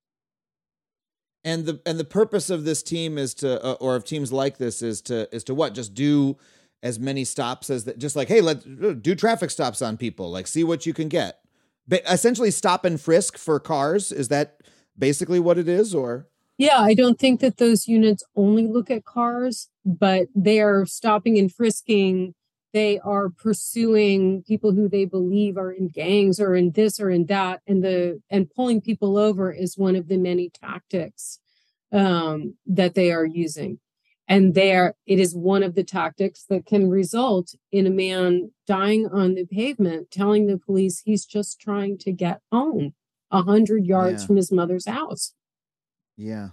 And the and the purpose of this team is to, uh, or of teams like this, is to is to what? Just do as many stops as that. Just like, hey, let's do traffic stops on people. Like, see what you can get. But essentially, stop and frisk for cars. Is that basically what it is, or? Yeah, I don't think that those units only look at cars, but they are stopping and frisking. They are pursuing people who they believe are in gangs or in this or in that, and the and pulling people over is one of the many tactics um, that they are using. And there, it is one of the tactics that can result in a man dying on the pavement, telling the police he's just trying to get home a hundred yards Yeah. from his mother's house. Yeah.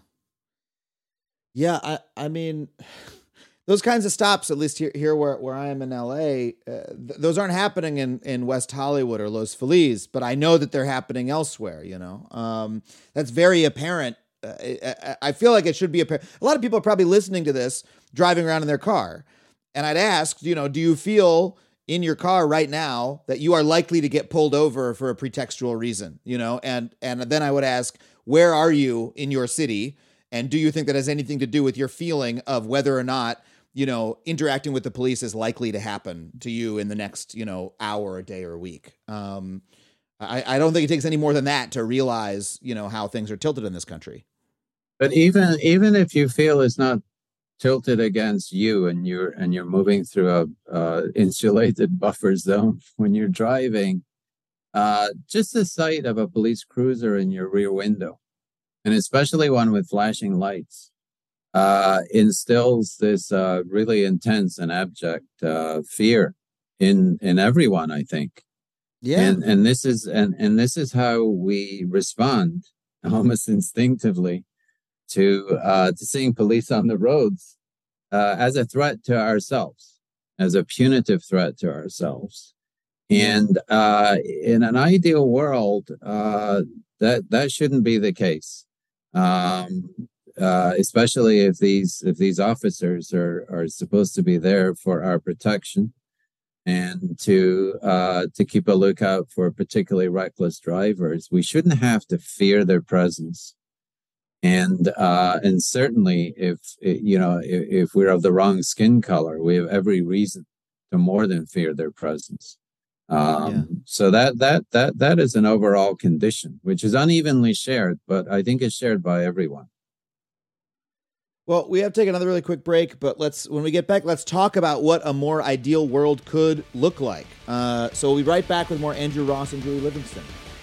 Yeah, I, I mean, those kinds of stops, at least here, here where, where I am in L A, uh, th- those aren't happening in, in West Hollywood or Los Feliz, but I know that they're happening elsewhere, you know. Um, that's very apparent. Uh, I, I feel like it should be apparent. A lot of people are probably listening to this, driving around in their car. And I'd ask, you know, do you feel in your car right now that you are likely to get pulled over for a pretextual reason, you know? And, and then I would ask, where are you in your city? And do you think that has anything to do with your feeling of whether or not, you know, interacting with the police is likely to happen to you in the next, you know, hour, a day, or a week? Um, I, I don't think it takes any more than that to realize, you know, how things are tilted in this country. But even even if you feel it's not tilted against you, and you're and you're moving through a uh, insulated buffer zone when you're driving, uh, just the sight of a police cruiser in your rear window, and especially one with flashing lights, uh, instills this uh, really intense and abject uh, fear in in everyone, I think. Yeah. And and this is and and this is how we respond almost instinctively to uh, to seeing police on the roads uh, as a threat to ourselves, as a punitive threat to ourselves. And uh, in an ideal world, uh, that that shouldn't be the case, um, uh, especially if these if these officers are are supposed to be there for our protection and to uh, to keep a lookout for particularly reckless drivers. We shouldn't have to fear their presence. And uh, and certainly, if you know, if, if we're of the wrong skin color, we have every reason to more than fear their presence. Um, Yeah. So that that that that is an overall condition, which is unevenly shared, but I think it's shared by everyone. Well, we have to take another really quick break, but let's when we get back, let's talk about what a more ideal world could look like. Uh, so we'll be right back with more Andrew Ross and Julie Livingston.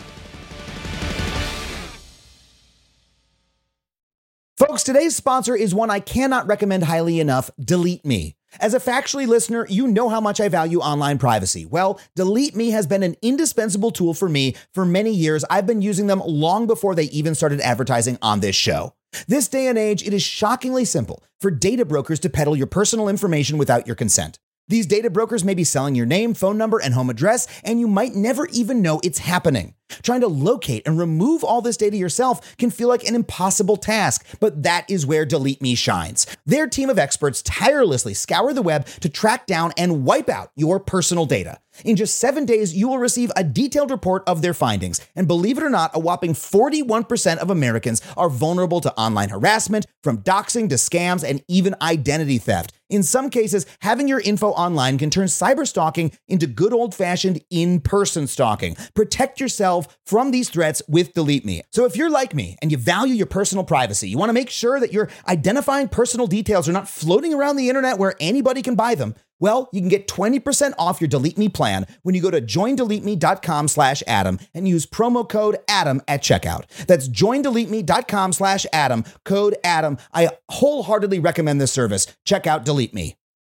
Folks, today's sponsor is one I cannot recommend highly enough, Delete Me. As a Factually listener, you know how much I value online privacy. Well, Delete Me has been an indispensable tool for me for many years. I've been using them long before they even started advertising on this show. This day and age, it is shockingly simple for data brokers to peddle your personal information without your consent. These data brokers may be selling your name, phone number, and home address, and you might never even know it's happening. Trying to locate and remove all this data yourself can feel like an impossible task, but that is where Delete Me shines. Their team of experts tirelessly scour the web to track down and wipe out your personal data. In just seven days, you will receive a detailed report of their findings. And believe it or not, a whopping forty-one percent of Americans are vulnerable to online harassment, from doxing to scams and even identity theft. In some cases, having your info online can turn cyberstalking into good old-fashioned in-person stalking. Protect yourself from these threats with Delete Me. So if you're like me and you value your personal privacy, you want to make sure that your identifying personal details are not floating around the internet where anybody can buy them, well, you can get twenty percent off your Delete Me plan when you go to joindeleteme.com slash Adam and use promo code Adam at checkout. That's joindeleteme.com slash Adam, code Adam. I wholeheartedly recommend this service. Check out Delete Me.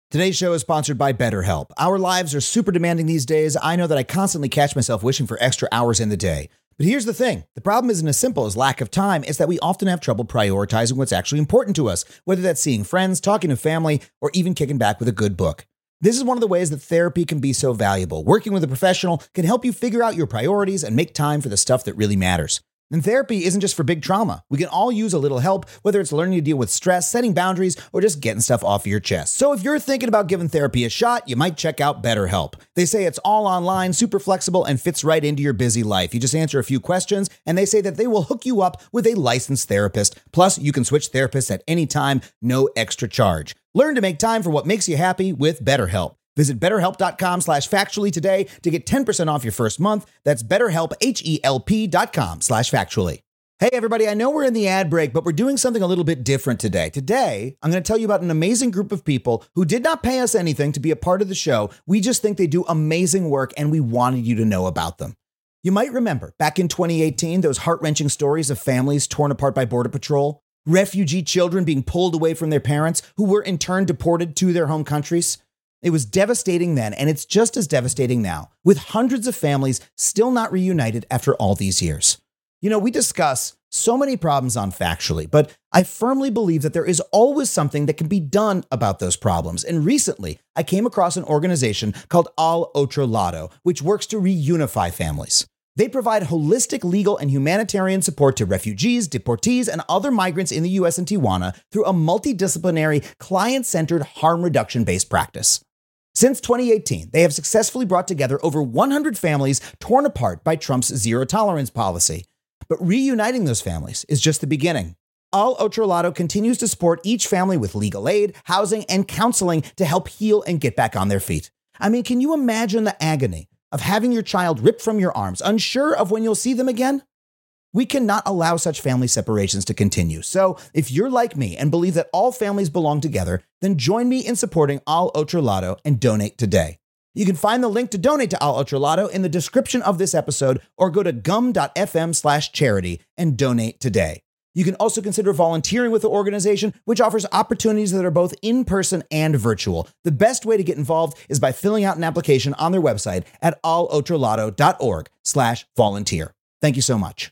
Today's show is sponsored by BetterHelp. Our lives are super demanding these days. I know that I constantly catch myself wishing for extra hours in the day. But here's the thing. The problem isn't as simple as lack of time. It's that we often have trouble prioritizing what's actually important to us, whether that's seeing friends, talking to family, or even kicking back with a good book. This is one of the ways that therapy can be so valuable. Working with a professional can help you figure out your priorities and make time for the stuff that really matters. And therapy isn't just for big trauma. We can all use a little help, whether it's learning to deal with stress, setting boundaries, or just getting stuff off your chest. So if you're thinking about giving therapy a shot, you might check out BetterHelp. They say it's all online, super flexible, and fits right into your busy life. You just answer a few questions, and they say that they will hook you up with a licensed therapist. Plus, you can switch therapists at any time, no extra charge. Learn to make time for what makes you happy with BetterHelp. Visit betterhelp.com slash factually today to get ten percent off your first month. That's betterhelp, H-E-L-P dot com slash factually. Hey, everybody, I know we're in the ad break, but we're doing something a little bit different today. Today, I'm going to tell you about an amazing group of people who did not pay us anything to be a part of the show. We just think they do amazing work, and we wanted you to know about them. You might remember, back in twenty eighteen, those heart-wrenching stories of families torn apart by Border Patrol, refugee children being pulled away from their parents who were in turn deported to their home countries. It was devastating then, and it's just as devastating now, with hundreds of families still not reunited after all these years. You know, we discuss so many problems on Factually, but I firmly believe that there is always something that can be done about those problems. And recently, I came across an organization called Al Otro Lado, which works to reunify families. They provide holistic legal and humanitarian support to refugees, deportees, and other migrants in the U S and Tijuana through a multidisciplinary, client-centered, harm reduction-based practice. Since twenty eighteen, they have successfully brought together over one hundred families torn apart by Trump's zero-tolerance policy. But reuniting those families is just the beginning. Al Otro Lado continues to support each family with legal aid, housing, and counseling to help heal and get back on their feet. I mean, can you imagine the agony of having your child ripped from your arms, unsure of when you'll see them again? We cannot allow such family separations to continue. So if you're like me and believe that all families belong together, then join me in supporting Al Otro Lado and donate today. You can find the link to donate to Al Otro Lado in the description of this episode, or go to gum.fm slash charity and donate today. You can also consider volunteering with the organization, which offers opportunities that are both in-person and virtual. The best way to get involved is by filling out an application on their website at alotrolado.org slash volunteer. Thank you so much.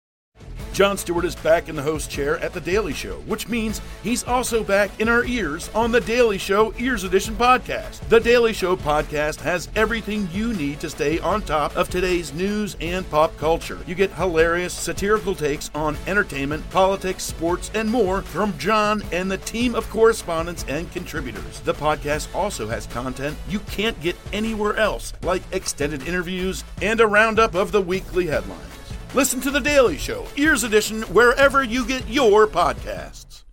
Jon Stewart is back in the host chair at The Daily Show, which means he's also back in our ears on The Daily Show Ears Edition podcast. The Daily Show podcast has everything you need to stay on top of today's news and pop culture. You get hilarious, satirical takes on entertainment, politics, sports, and more from Jon and the team of correspondents and contributors. The podcast also has content you can't get anywhere else, like extended interviews and a roundup of the weekly headlines. Listen to The Daily Show, Ears Edition, wherever you get your podcasts.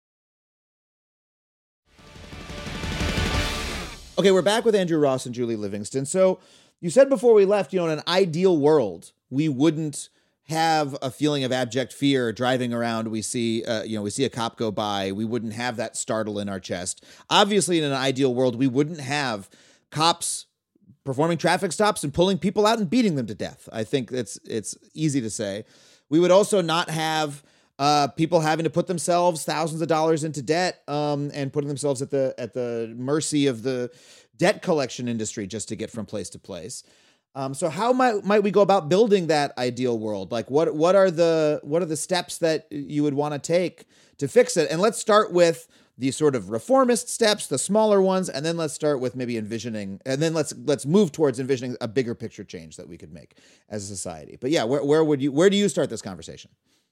Okay, we're back with Andrew Ross and Julie Livingston. So you said before we left, you know, in an ideal world, we wouldn't have a feeling of abject fear driving around. We see, uh, you know, we see a cop go by. We wouldn't have that startle in our chest. Obviously, in an ideal world, we wouldn't have cops performing traffic stops and pulling people out and beating them to death. I think it's it's easy to say. We would also not have uh, people having to put themselves thousands of dollars into debt um, and putting themselves at the at the mercy of the debt collection industry just to get from place to place. Um, so how might might we go about building that ideal world? Like what what are the what are the steps that you would want to take to fix it? And let's start with the sort of reformist steps, the smaller ones, and then let's start with maybe envisioning, and then let's let's move towards envisioning a bigger picture change that we could make as a society. But yeah, where where would you where do you start this conversation?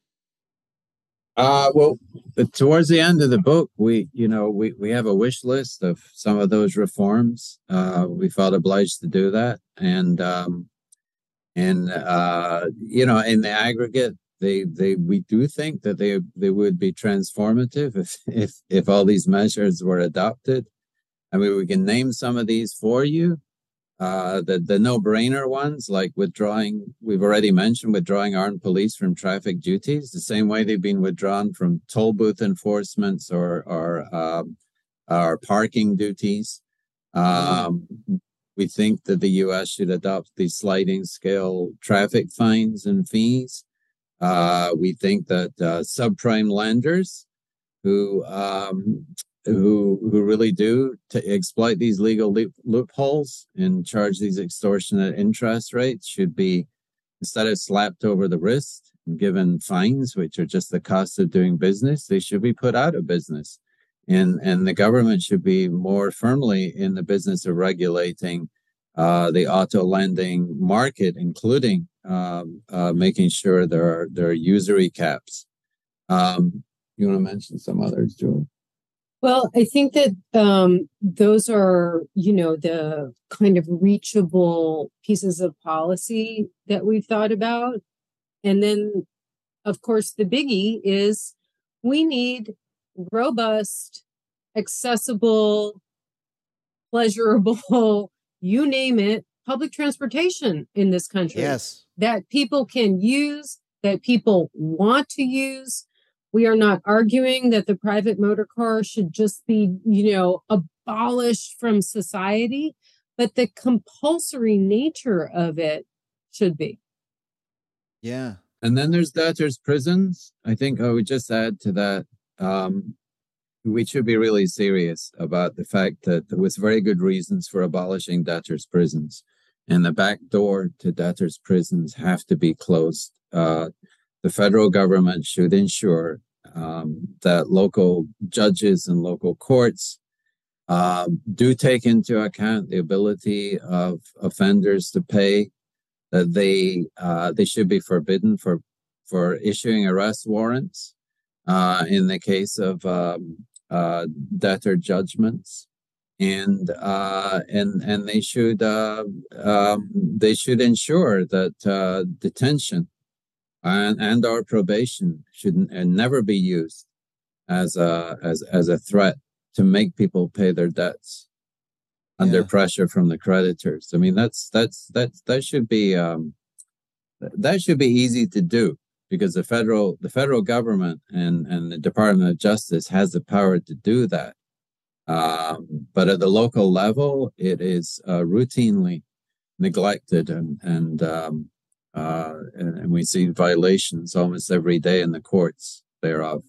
Uh, well, towards the end of the book, we you know we we have a wish list of some of those reforms. Uh, we felt obliged to do that, and um, and uh, you know, in the aggregate, They, they, we do think that they, they would be transformative if, if, if all these measures were adopted. I mean, we can name some of these for you. Uh, the, the no-brainer ones, like withdrawing, we've already mentioned withdrawing armed police from traffic duties, the same way they've been withdrawn from toll booth enforcements or, or, um, or parking duties. Um, we think that the U S should adopt these sliding scale traffic fines and fees. Uh, we think that uh, subprime lenders who um, who who really do to exploit these legal loop, loopholes and charge these extortionate interest rates should be, instead of slapped over the wrist and given fines, which are just the cost of doing business, they should be put out of business. And, and the government should be more firmly in the business of regulating uh, the auto lending market, including um, uh, making sure there are, there are usury caps. Um, you want to mention some others, Julie? Well, I think that um, those are, you know, the kind of reachable pieces of policy that we've thought about. And then, of course, the biggie is we need robust, accessible, pleasurable, you name it, public transportation in this country. Yes. That people can use, that people want to use. We are not arguing that the private motor car should just be, you know, abolished from society, but the compulsory nature of it should be. Yeah. And then there's debtors' prisons. I think I would just add to that, um, we should be really serious about the fact that there was very good reasons for abolishing debtors' prisons. And the back door to debtors' prisons have to be closed. Uh, the federal government should ensure um, that local judges and local courts uh, do take into account the ability of offenders to pay, that they uh, they should be forbidden for, for issuing arrest warrants uh, in the case of um, uh, debtor judgments. And uh, and and they should uh, um, they should ensure that uh, detention and and our probation should n- never be used as a as as a threat to make people pay their debts under yeah. pressure from the creditors. I mean, that's that's that's that should be um, that should be easy to do, because the federal the federal government and and the Department of Justice has the power to do that. Um, but at the local level, it is uh, routinely neglected, and and, um, uh, and and we see violations almost every day in the courts thereof.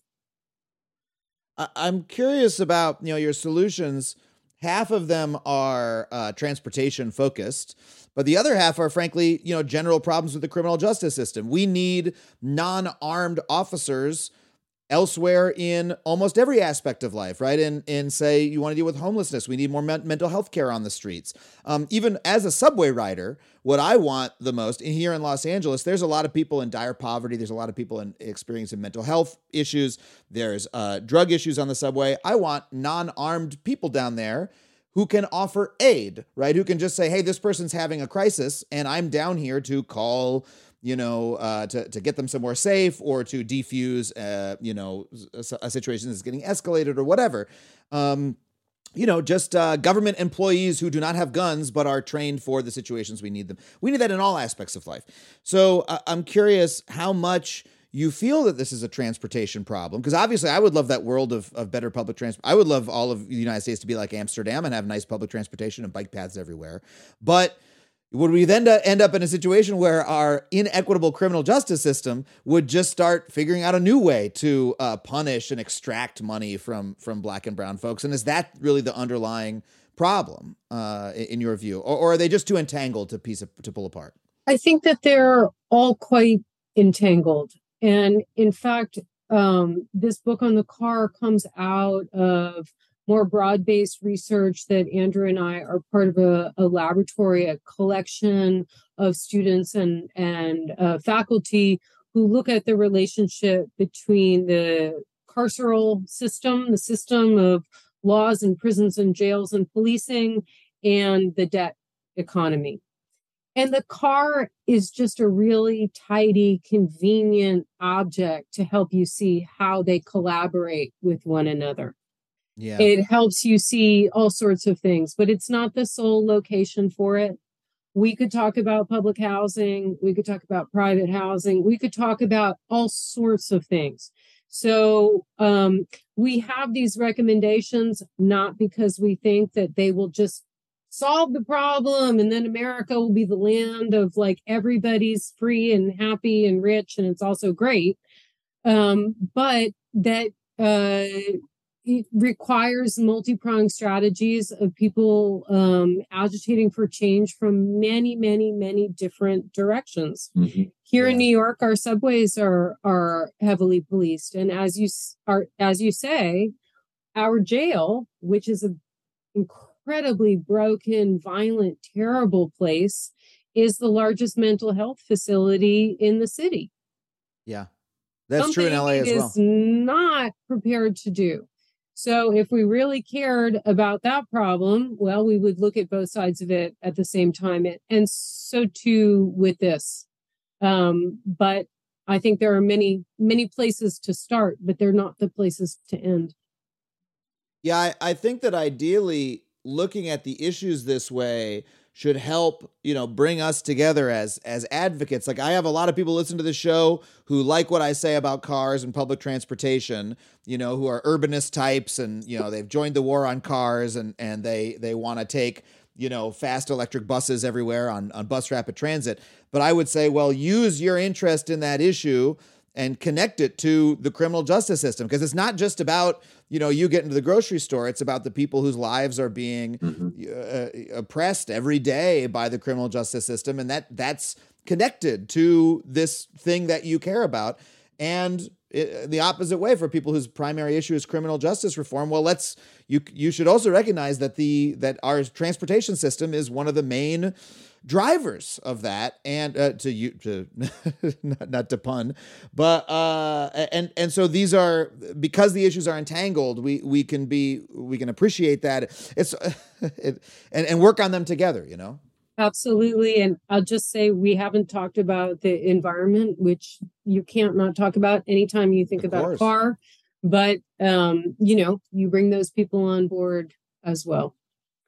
I'm curious about, you know, your solutions. Half of them are uh, transportation focused, but the other half are, frankly, you know, general problems with the criminal justice system. We need non-armed officers elsewhere in almost every aspect of life, right? In, in say, you want to deal with homelessness, we need more men- mental health care on the streets. Um, even as a subway rider, what I want the most in here in Los Angeles, there's a lot of people in dire poverty. There's a lot of people in experiencing mental health issues. There's uh, drug issues on the subway. I want non-armed people down there who can offer aid, right? Who can just say, hey, this person's having a crisis and I'm down here to call, you know, uh, to, to get them somewhere safe or to defuse, uh, you know, a, a situation that's getting escalated or whatever. Um, you know, just uh, government employees who do not have guns but are trained for the situations we need them. We need that in all aspects of life. So uh, I'm curious how much you feel that this is a transportation problem, because obviously I would love that world of, of better public transport. I would love all of the United States to be like Amsterdam and have nice public transportation and bike paths everywhere. But would we then end up in a situation where our inequitable criminal justice system would just start figuring out a new way to uh, punish and extract money from from black and brown folks? And is that really the underlying problem, uh, in your view? Or, or are they just too entangled to piece of, to pull apart? I think that they're all quite entangled. And in fact, um, this book on the car comes out of more broad-based research that Andrew and I are part of a, a laboratory, a collection of students and, and uh, faculty who look at the relationship between the carceral system, the system of laws and prisons and jails and policing, and the debt economy. And the car is just a really tidy, convenient object to help you see how they collaborate with one another. Yeah. It helps you see all sorts of things, but it's not the sole location for it. We could talk about public housing. We could talk about private housing. We could talk about all sorts of things. So um, we have these recommendations, not because we think that they will just solve the problem and then America will be the land of like everybody's free and happy and rich and it's also great. Um, but that uh, it requires multi-pronged strategies of people um, agitating for change from many, many, many different directions. Mm-hmm. Here Yeah. in New York, our subways are are heavily policed, and as you s- are as you say, our jail, which is an incredibly broken, violent, terrible place, is the largest mental health facility in the city. Yeah, that's Something true in L A it as well. is not prepared to do. So if we really cared about that problem, well, we would look at both sides of it at the same time. And, and so too with this. Um, but I think there are many, many places to start, but they're not the places to end. Yeah, I, I think that ideally looking at the issues this way should help, you know, bring us together as as advocates. Like I have a lot of people listen to the show who like what I say about cars and public transportation, you know, who are urbanist types and, you know, they've joined the war on cars and and they they want to take, you know, fast electric buses everywhere on, on bus rapid transit. But I would say, well, use your interest in that issue and connect it to the criminal justice system. Because it's not just about, you know, you get into the grocery store. It's about the people whose lives are being mm-hmm. uh, oppressed every day by the criminal justice system. And that that's connected to this thing that you care about. And it, the opposite way for people whose primary issue is criminal justice reform. Well, let's you you should also recognize that the that our transportation system is one of the main drivers of that, and uh, to you to not, not to pun, but uh, and and so these are because the issues are entangled. We we can be we can appreciate that it's it, and and work on them together. You know. Absolutely. And I'll just say we haven't talked about the environment, which you can't not talk about anytime you think Of about course. a car. But, um, you know, you bring those people on board as well.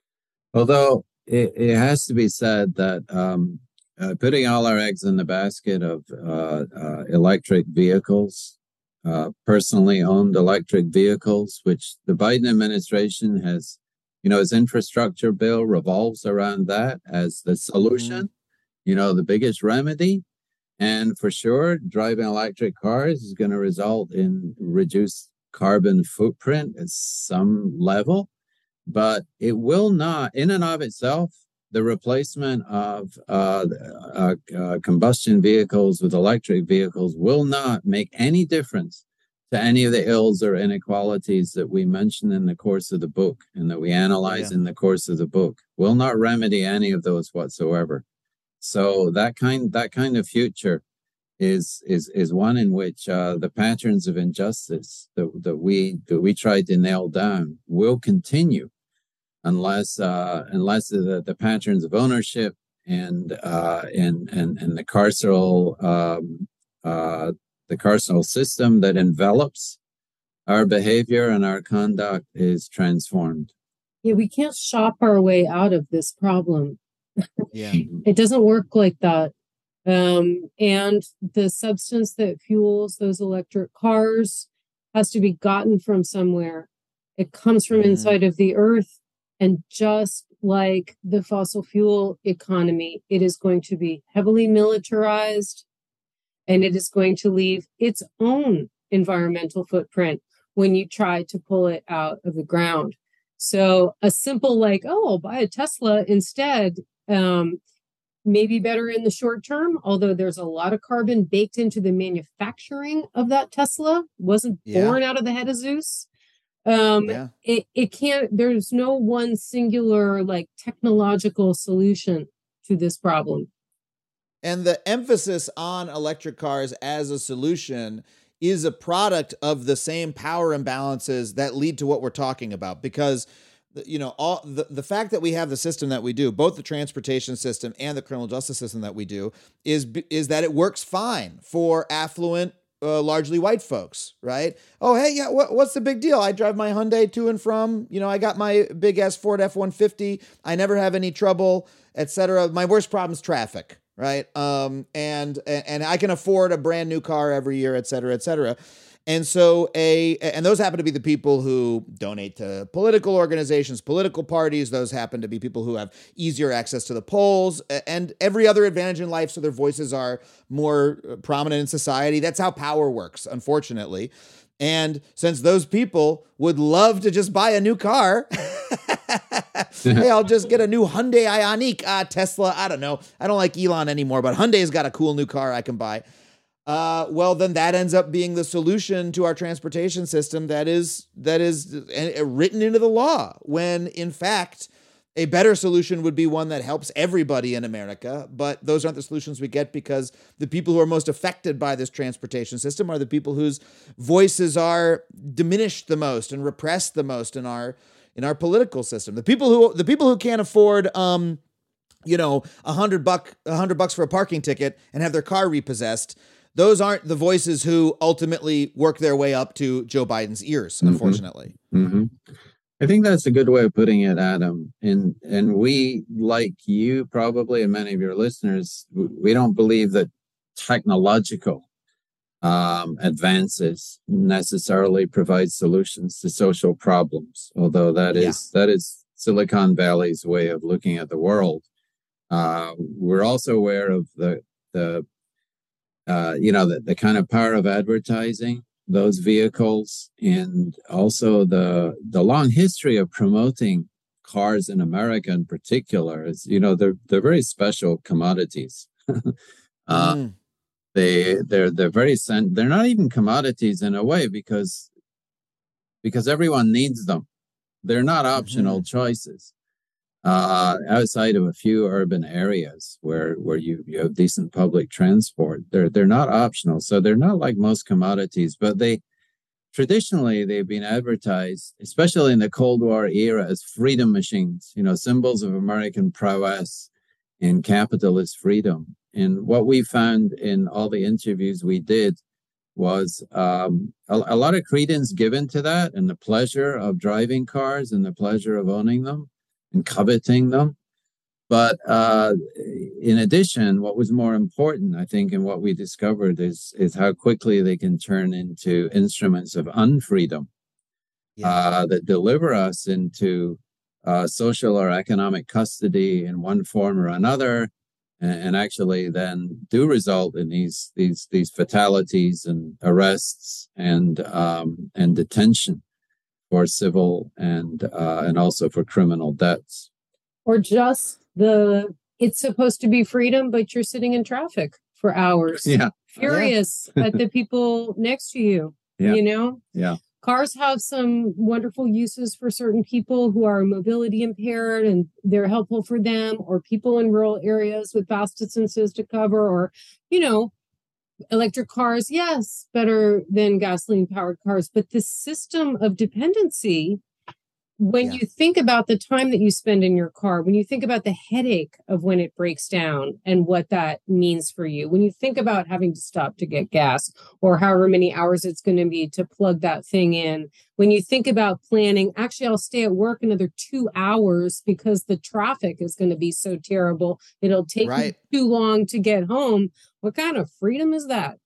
Although it, it has to be said that um, uh, putting all our eggs in the basket of uh, uh, electric vehicles, uh, personally owned electric vehicles, which the Biden administration has, you know, his infrastructure bill revolves around that as the solution, mm-hmm. you know, the biggest remedy. And for sure, driving electric cars is going to result in reduced carbon footprint at some level, but it will not, in and of itself, the replacement of uh, uh, uh, combustion vehicles with electric vehicles will not make any difference to any of the ills or inequalities that we mention in the course of the book and that we analyze yeah. in the course of the book. Will not remedy any of those whatsoever. So that kind that kind of future is is is one in which uh, the patterns of injustice that, that we that we tried to nail down will continue unless uh, unless the, the patterns of ownership and uh, and and and the carceral um, uh, the carceral system that envelops our behavior and our conduct is transformed. Yeah, we can't shop our way out of this problem. Yeah, it doesn't work like that. Um, and the substance that fuels those electric cars has to be gotten from somewhere. It comes from mm-hmm. inside of the earth. And just like the fossil fuel economy, it is going to be heavily militarized, and it is going to leave its own environmental footprint when you try to pull it out of the ground. So a simple like, oh, I'll buy a Tesla instead, um, may be better in the short term, although there's a lot of carbon baked into the manufacturing of that Tesla. Wasn't yeah. born out of the head of Zeus. Um, yeah. it, it can't, there's no one singular like technological solution to this problem. And the emphasis on electric cars as a solution is a product of the same power imbalances that lead to what we're talking about. Because, you know, all the, the fact that we have the system that we do, both the transportation system and the criminal justice system that we do, is is that it works fine for affluent, uh, largely white folks, right? Oh, hey, yeah, what, what's the big deal? I drive my Hyundai to and from, you know, I got my big ass Ford F one fifty. I never have any trouble, et cetera. My worst problem is traffic. Right. Um, and, and I can afford a brand new car every year, et cetera, et cetera. And so a, and those happen to be the people who donate to political organizations, political parties. Those happen to be people who have easier access to the polls and every other advantage in life. So their voices are more prominent in society. That's how power works, unfortunately. And since those people would love to just buy a new car, hey, I'll just get a new Hyundai Ioniq, uh, Tesla. I don't know. I don't like Elon anymore, but Hyundai's got a cool new car I can buy. Uh, well, then that ends up being the solution to our transportation system that is that is written into the law, when in fact a better solution would be one that helps everybody in America. But those aren't the solutions we get, because the people who are most affected by this transportation system are the people whose voices are diminished the most and repressed the most in our in our political system. The people who the people who can't afford um, you know, a hundred buck a hundred bucks for a parking ticket and have their car repossessed. Those aren't the voices who ultimately work their way up to Joe Biden's ears, unfortunately. Mm-hmm. I think that's a good way of putting it, Adam. And and we, like you probably, and many of your listeners, we don't believe that technological um, advances necessarily provide solutions to social problems, although that is yeah. that is Silicon Valley's way of looking at the world. Uh, we're also aware of the the Uh, you know, the, the kind of power of advertising, those vehicles, and also the the long history of promoting cars in America in particular. Is, you know, they're they're very special commodities. uh, mm. They they're they're very sen- they're not even commodities in a way, because because everyone needs them. They're not optional mm-hmm. choices. Uh, outside of a few urban areas where where you, you have decent public transport, they're they're not optional. So they're not like most commodities, but they traditionally they've been advertised, especially in the Cold War era, as freedom machines. You know, symbols of American prowess in capitalist freedom. And what we found in all the interviews we did was um, a, a lot of credence given to that, and the pleasure of driving cars and the pleasure of owning them and coveting them. But uh, in addition, what was more important, I think, and what we discovered is is how quickly they can turn into instruments of unfreedom yeah. uh, that deliver us into uh, social or economic custody in one form or another, and, and actually then do result in these these these fatalities and arrests and um, and detention for civil and uh, and also for criminal debts. Or just the, it's supposed to be freedom, but you're sitting in traffic for hours. Yeah. Furious yeah. at the people next to you, yeah. you know? Yeah. Cars have some wonderful uses for certain people who are mobility impaired, and they're helpful for them, or people in rural areas with vast distances to cover, or, you know, electric cars, yes, better than gasoline-powered cars. But the system of dependency, when yeah. you think about the time that you spend in your car, when you think about the headache of when it breaks down and what that means for you, when you think about having to stop to get gas or however many hours it's going to be to plug that thing in, when you think about planning, actually, I'll stay at work another two hours because the traffic is going to be so terrible. It'll take right. me too long to get home. What kind of freedom is that?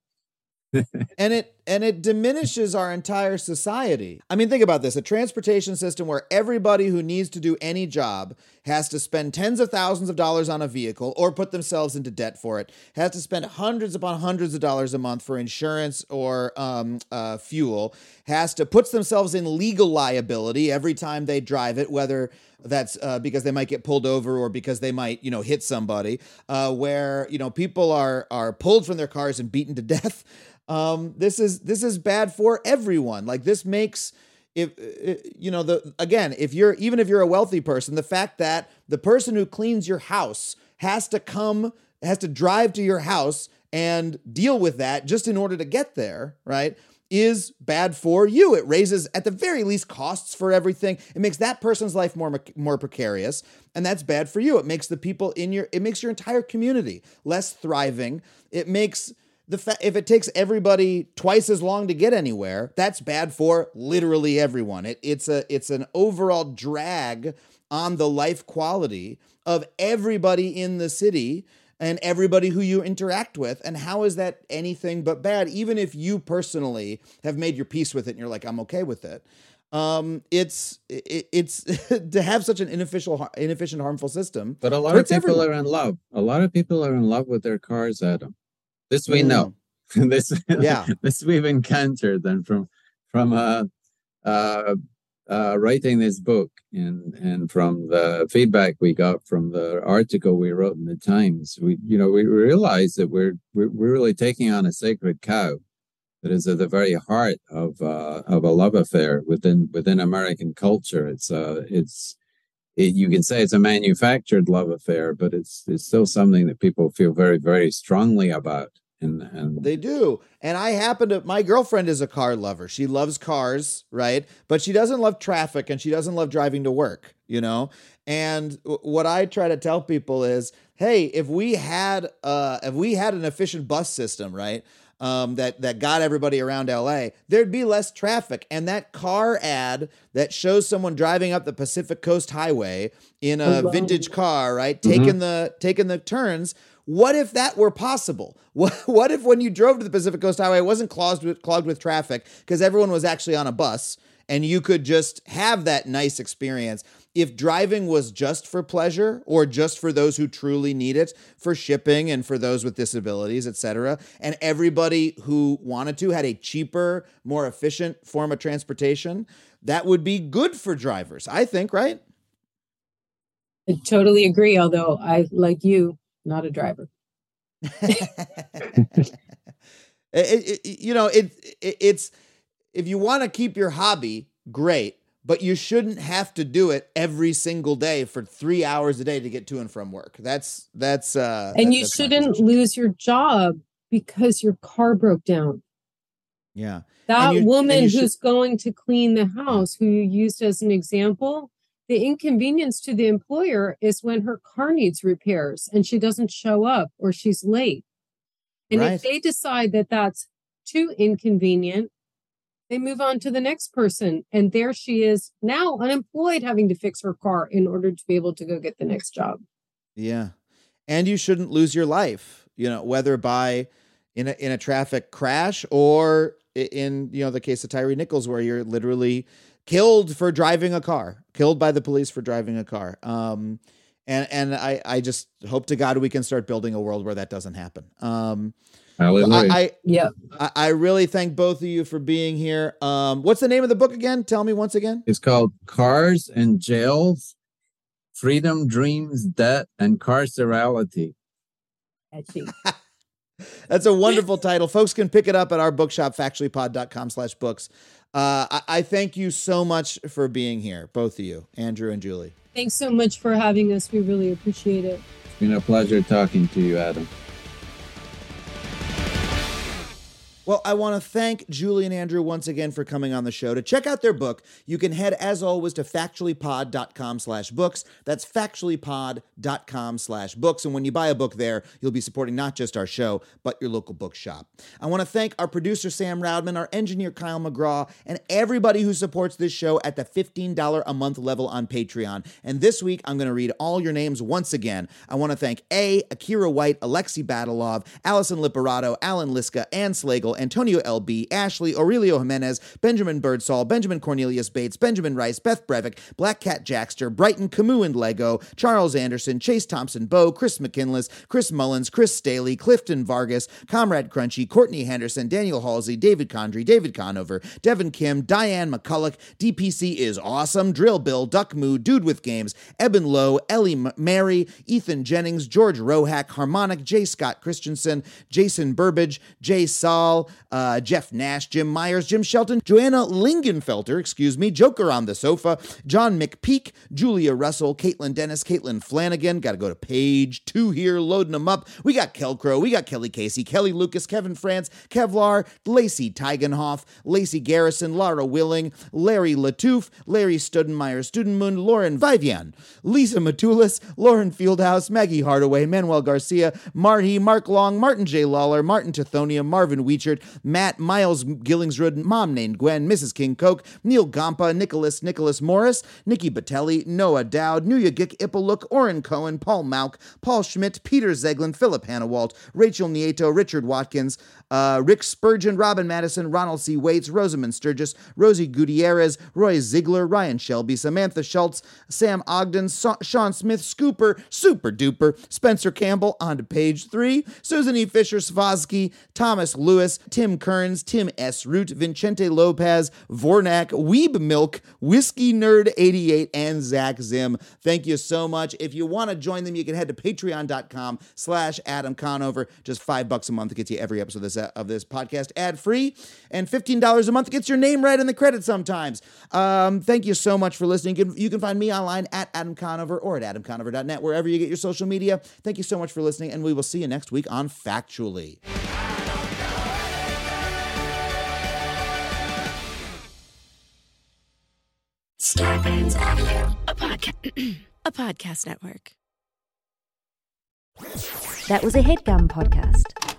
and it and it diminishes our entire society. I mean, think about this: a transportation system where everybody who needs to do any job has to spend tens of thousands of dollars on a vehicle or put themselves into debt for it, has to spend hundreds upon hundreds of dollars a month for insurance or um, uh, fuel, has to puts themselves in legal liability every time they drive it, whether that's uh, because they might get pulled over or because they might, you know, hit somebody, uh, where, you know, people are are pulled from their cars and beaten to death. Um, this is this is bad for everyone. Like, this makes, if you know, the again, if you're even if you're a wealthy person, the fact that the person who cleans your house has to come, has to drive to your house and deal with that just in order to get there, right, is bad for you. It raises, at the very least, costs for everything. It makes that person's life more more precarious, and that's bad for you. It makes the people in your, it makes your entire community less thriving. It makes the fa- if it takes everybody twice as long to get anywhere, that's bad for literally everyone. It, it's a it's an overall drag on the life quality of everybody in the city and everybody who you interact with. And how is that anything but bad? Even if you personally have made your peace with it and you're like, I'm okay with it. Um, it's it, it's to have such an inefficient, inefficient, harmful system. But a lot of people everyone. are in love. A lot of people are in love with their cars, Adam. This we mm. know. this, yeah. this we've encountered, and from from uh, uh, uh, writing this book and and from the feedback we got from the article we wrote in the Times, we you know we realized that we're we're, we're really taking on a sacred cow that is at the very heart of uh, of a love affair within within American culture. It's uh it's it, you can say it's a manufactured love affair, but it's it's still something that people feel very very strongly about. And, and they do. And I happen to, my girlfriend is a car lover. She loves cars, right? But she doesn't love traffic and she doesn't love driving to work, you know? And what I try to tell people is, hey, if we had, uh, if we had an efficient bus system, right? Um, that, that got everybody around L A, there'd be less traffic. And that car ad that shows someone driving up the Pacific Coast Highway in a vintage car, right? Mm-hmm. Taking the, taking the turns. What if that were possible? What, what if when you drove to the Pacific Coast Highway, it wasn't clogged with, clogged with traffic because everyone was actually on a bus and you could just have that nice experience? If driving was just for pleasure or just for those who truly need it, for shipping and for those with disabilities, et cetera, and everybody who wanted to had a cheaper, more efficient form of transportation, that would be good for drivers, I think, right? I totally agree, although I, like you, not a driver. it, it, you know, it, it it's, if you want to keep your hobby, great, but you shouldn't have to do it every single day for three hours a day to get to and from work. That's, that's, uh, and that, you that's shouldn't lose your job because your car broke down. Yeah. That you, woman should... who's going to clean the house, who you used as an example, the inconvenience to the employer is when her car needs repairs and she doesn't show up or she's late. And right. if they decide that that's too inconvenient, they move on to the next person. And there she is now unemployed, having to fix her car in order to be able to go get the next job. Yeah. And you shouldn't lose your life, you know, whether by in a, in a traffic crash or in, you know, the case of Tyree Nichols, where you're literally killed for driving a car, killed by the police for driving a car. Um, and and I, I just hope to God we can start building a world where that doesn't happen. Um, Hallelujah. I, I, yeah. I, I really thank both of you for being here. Um, what's the name of the book again? Tell me once again. It's called Cars and Jails, Freedom, Dreams, Debt, and Carcerality. That's a wonderful title. Folks can pick it up at our bookshop, factually pod dot com slash books. Uh, I, I thank you so much for being here, both of you, Andrew and Julie. Thanks so much for having us. We really appreciate it. It's been a pleasure talking to you, Adam. Well, I want to thank Julie and Andrew once again for coming on the show. To check out their book, you can head, as always, to factually pod dot com slash books. That's factually pod dot com slash books. And when you buy a book there, you'll be supporting not just our show, but your local bookshop. I want to thank our producer, Sam Roudman, our engineer, Kyle McGraw, and everybody who supports this show at the fifteen dollars a month level on Patreon. And this week, I'm going to read all your names once again. I want to thank A, Akira White, Alexi Badalov, Allison Liparato, Alan Liska, Ann Slagle, Antonio L B, Ashley, Aurelio Jimenez, Benjamin Birdsall, Benjamin Cornelius Bates, Benjamin Rice, Beth Brevick, Black Cat Jackster, Brighton, Camus and Lego, Charles Anderson, Chase Thompson Bow, Chris McKinless, Chris Mullins, Chris Staley, Clifton Vargas, Comrade Crunchy, Courtney Henderson, Daniel Halsey, David Condry, David Conover, Devin Kim, Diane McCulloch, D P C is awesome, Drill Bill, Duck Moo, Dude with Games, Eben Lowe, Ellie M- Mary, Ethan Jennings, George Rohack, Harmonic, J. Scott Christensen, Jason Burbage, Jay Saul, uh, Jeff Nash, Jim Myers, Jim Shelton, Joanna Lingenfelter, excuse me, Joker on the Sofa, John McPeak, Julia Russell, Caitlin Dennis, Caitlin Flanagan, got to go to page two here, loading them up. We got Kel Crow, we got Kelly Casey, Kelly Lucas, Kevin France, Kevlar, Lacey Teigenhoff, Lacey Garrison, Laura Willing, Larry Latouf, Larry Studenmeyer, Studenmund, Lauren Vivian, Lisa Matulis, Lauren Fieldhouse, Maggie Hardaway, Manuel Garcia, Marty, Mark Long, Martin J. Lawler, Martin Tithonia, Marvin Weichert, Matt, Miles Gillingsrud, Mom named Gwen, Missus King Coke, Neil Gompa, Nicholas, Nicholas Morris, Nikki Batelli, Noah Dowd, Nuya Gik Ippaluk, Oren Cohen, Paul Mauk, Paul Schmidt, Peter Zeglin, Philip Hannawalt, Rachel Nieto, Richard Watkins, uh, Rick Spurgeon, Robin Madison, Ronald C. Waits, Rosamund Sturgis, Rosie Gutierrez, Roy Ziegler, Ryan Shelby, Samantha Schultz, Sam Ogden, so- Sean Smith, Scooper, Super Duper, Spencer Campbell, on to page three, Susan E. Fisher, Svosky, Thomas Lewis, Tim Kearns, Tim S. Root, Vincente Lopez, Vornak, Weeb Milk, Whiskey Nerd eighty-eight, and Zach Zim. Thank you so much. If you want to join them, you can head to patreon.com slash Adam Conover. Just five bucks a month gets you every episode of this, uh, of this podcast ad-free, and fifteen dollars a month gets your name right in the credits sometimes. Um, thank you so much for listening. You can, you can find me online at Adam Conover or at adam conover dot net, wherever you get your social media. Thank you so much for listening, and we will see you next week on Factually. Starbane's Audio, a, podca- a podcast network. That was a HeadGum podcast.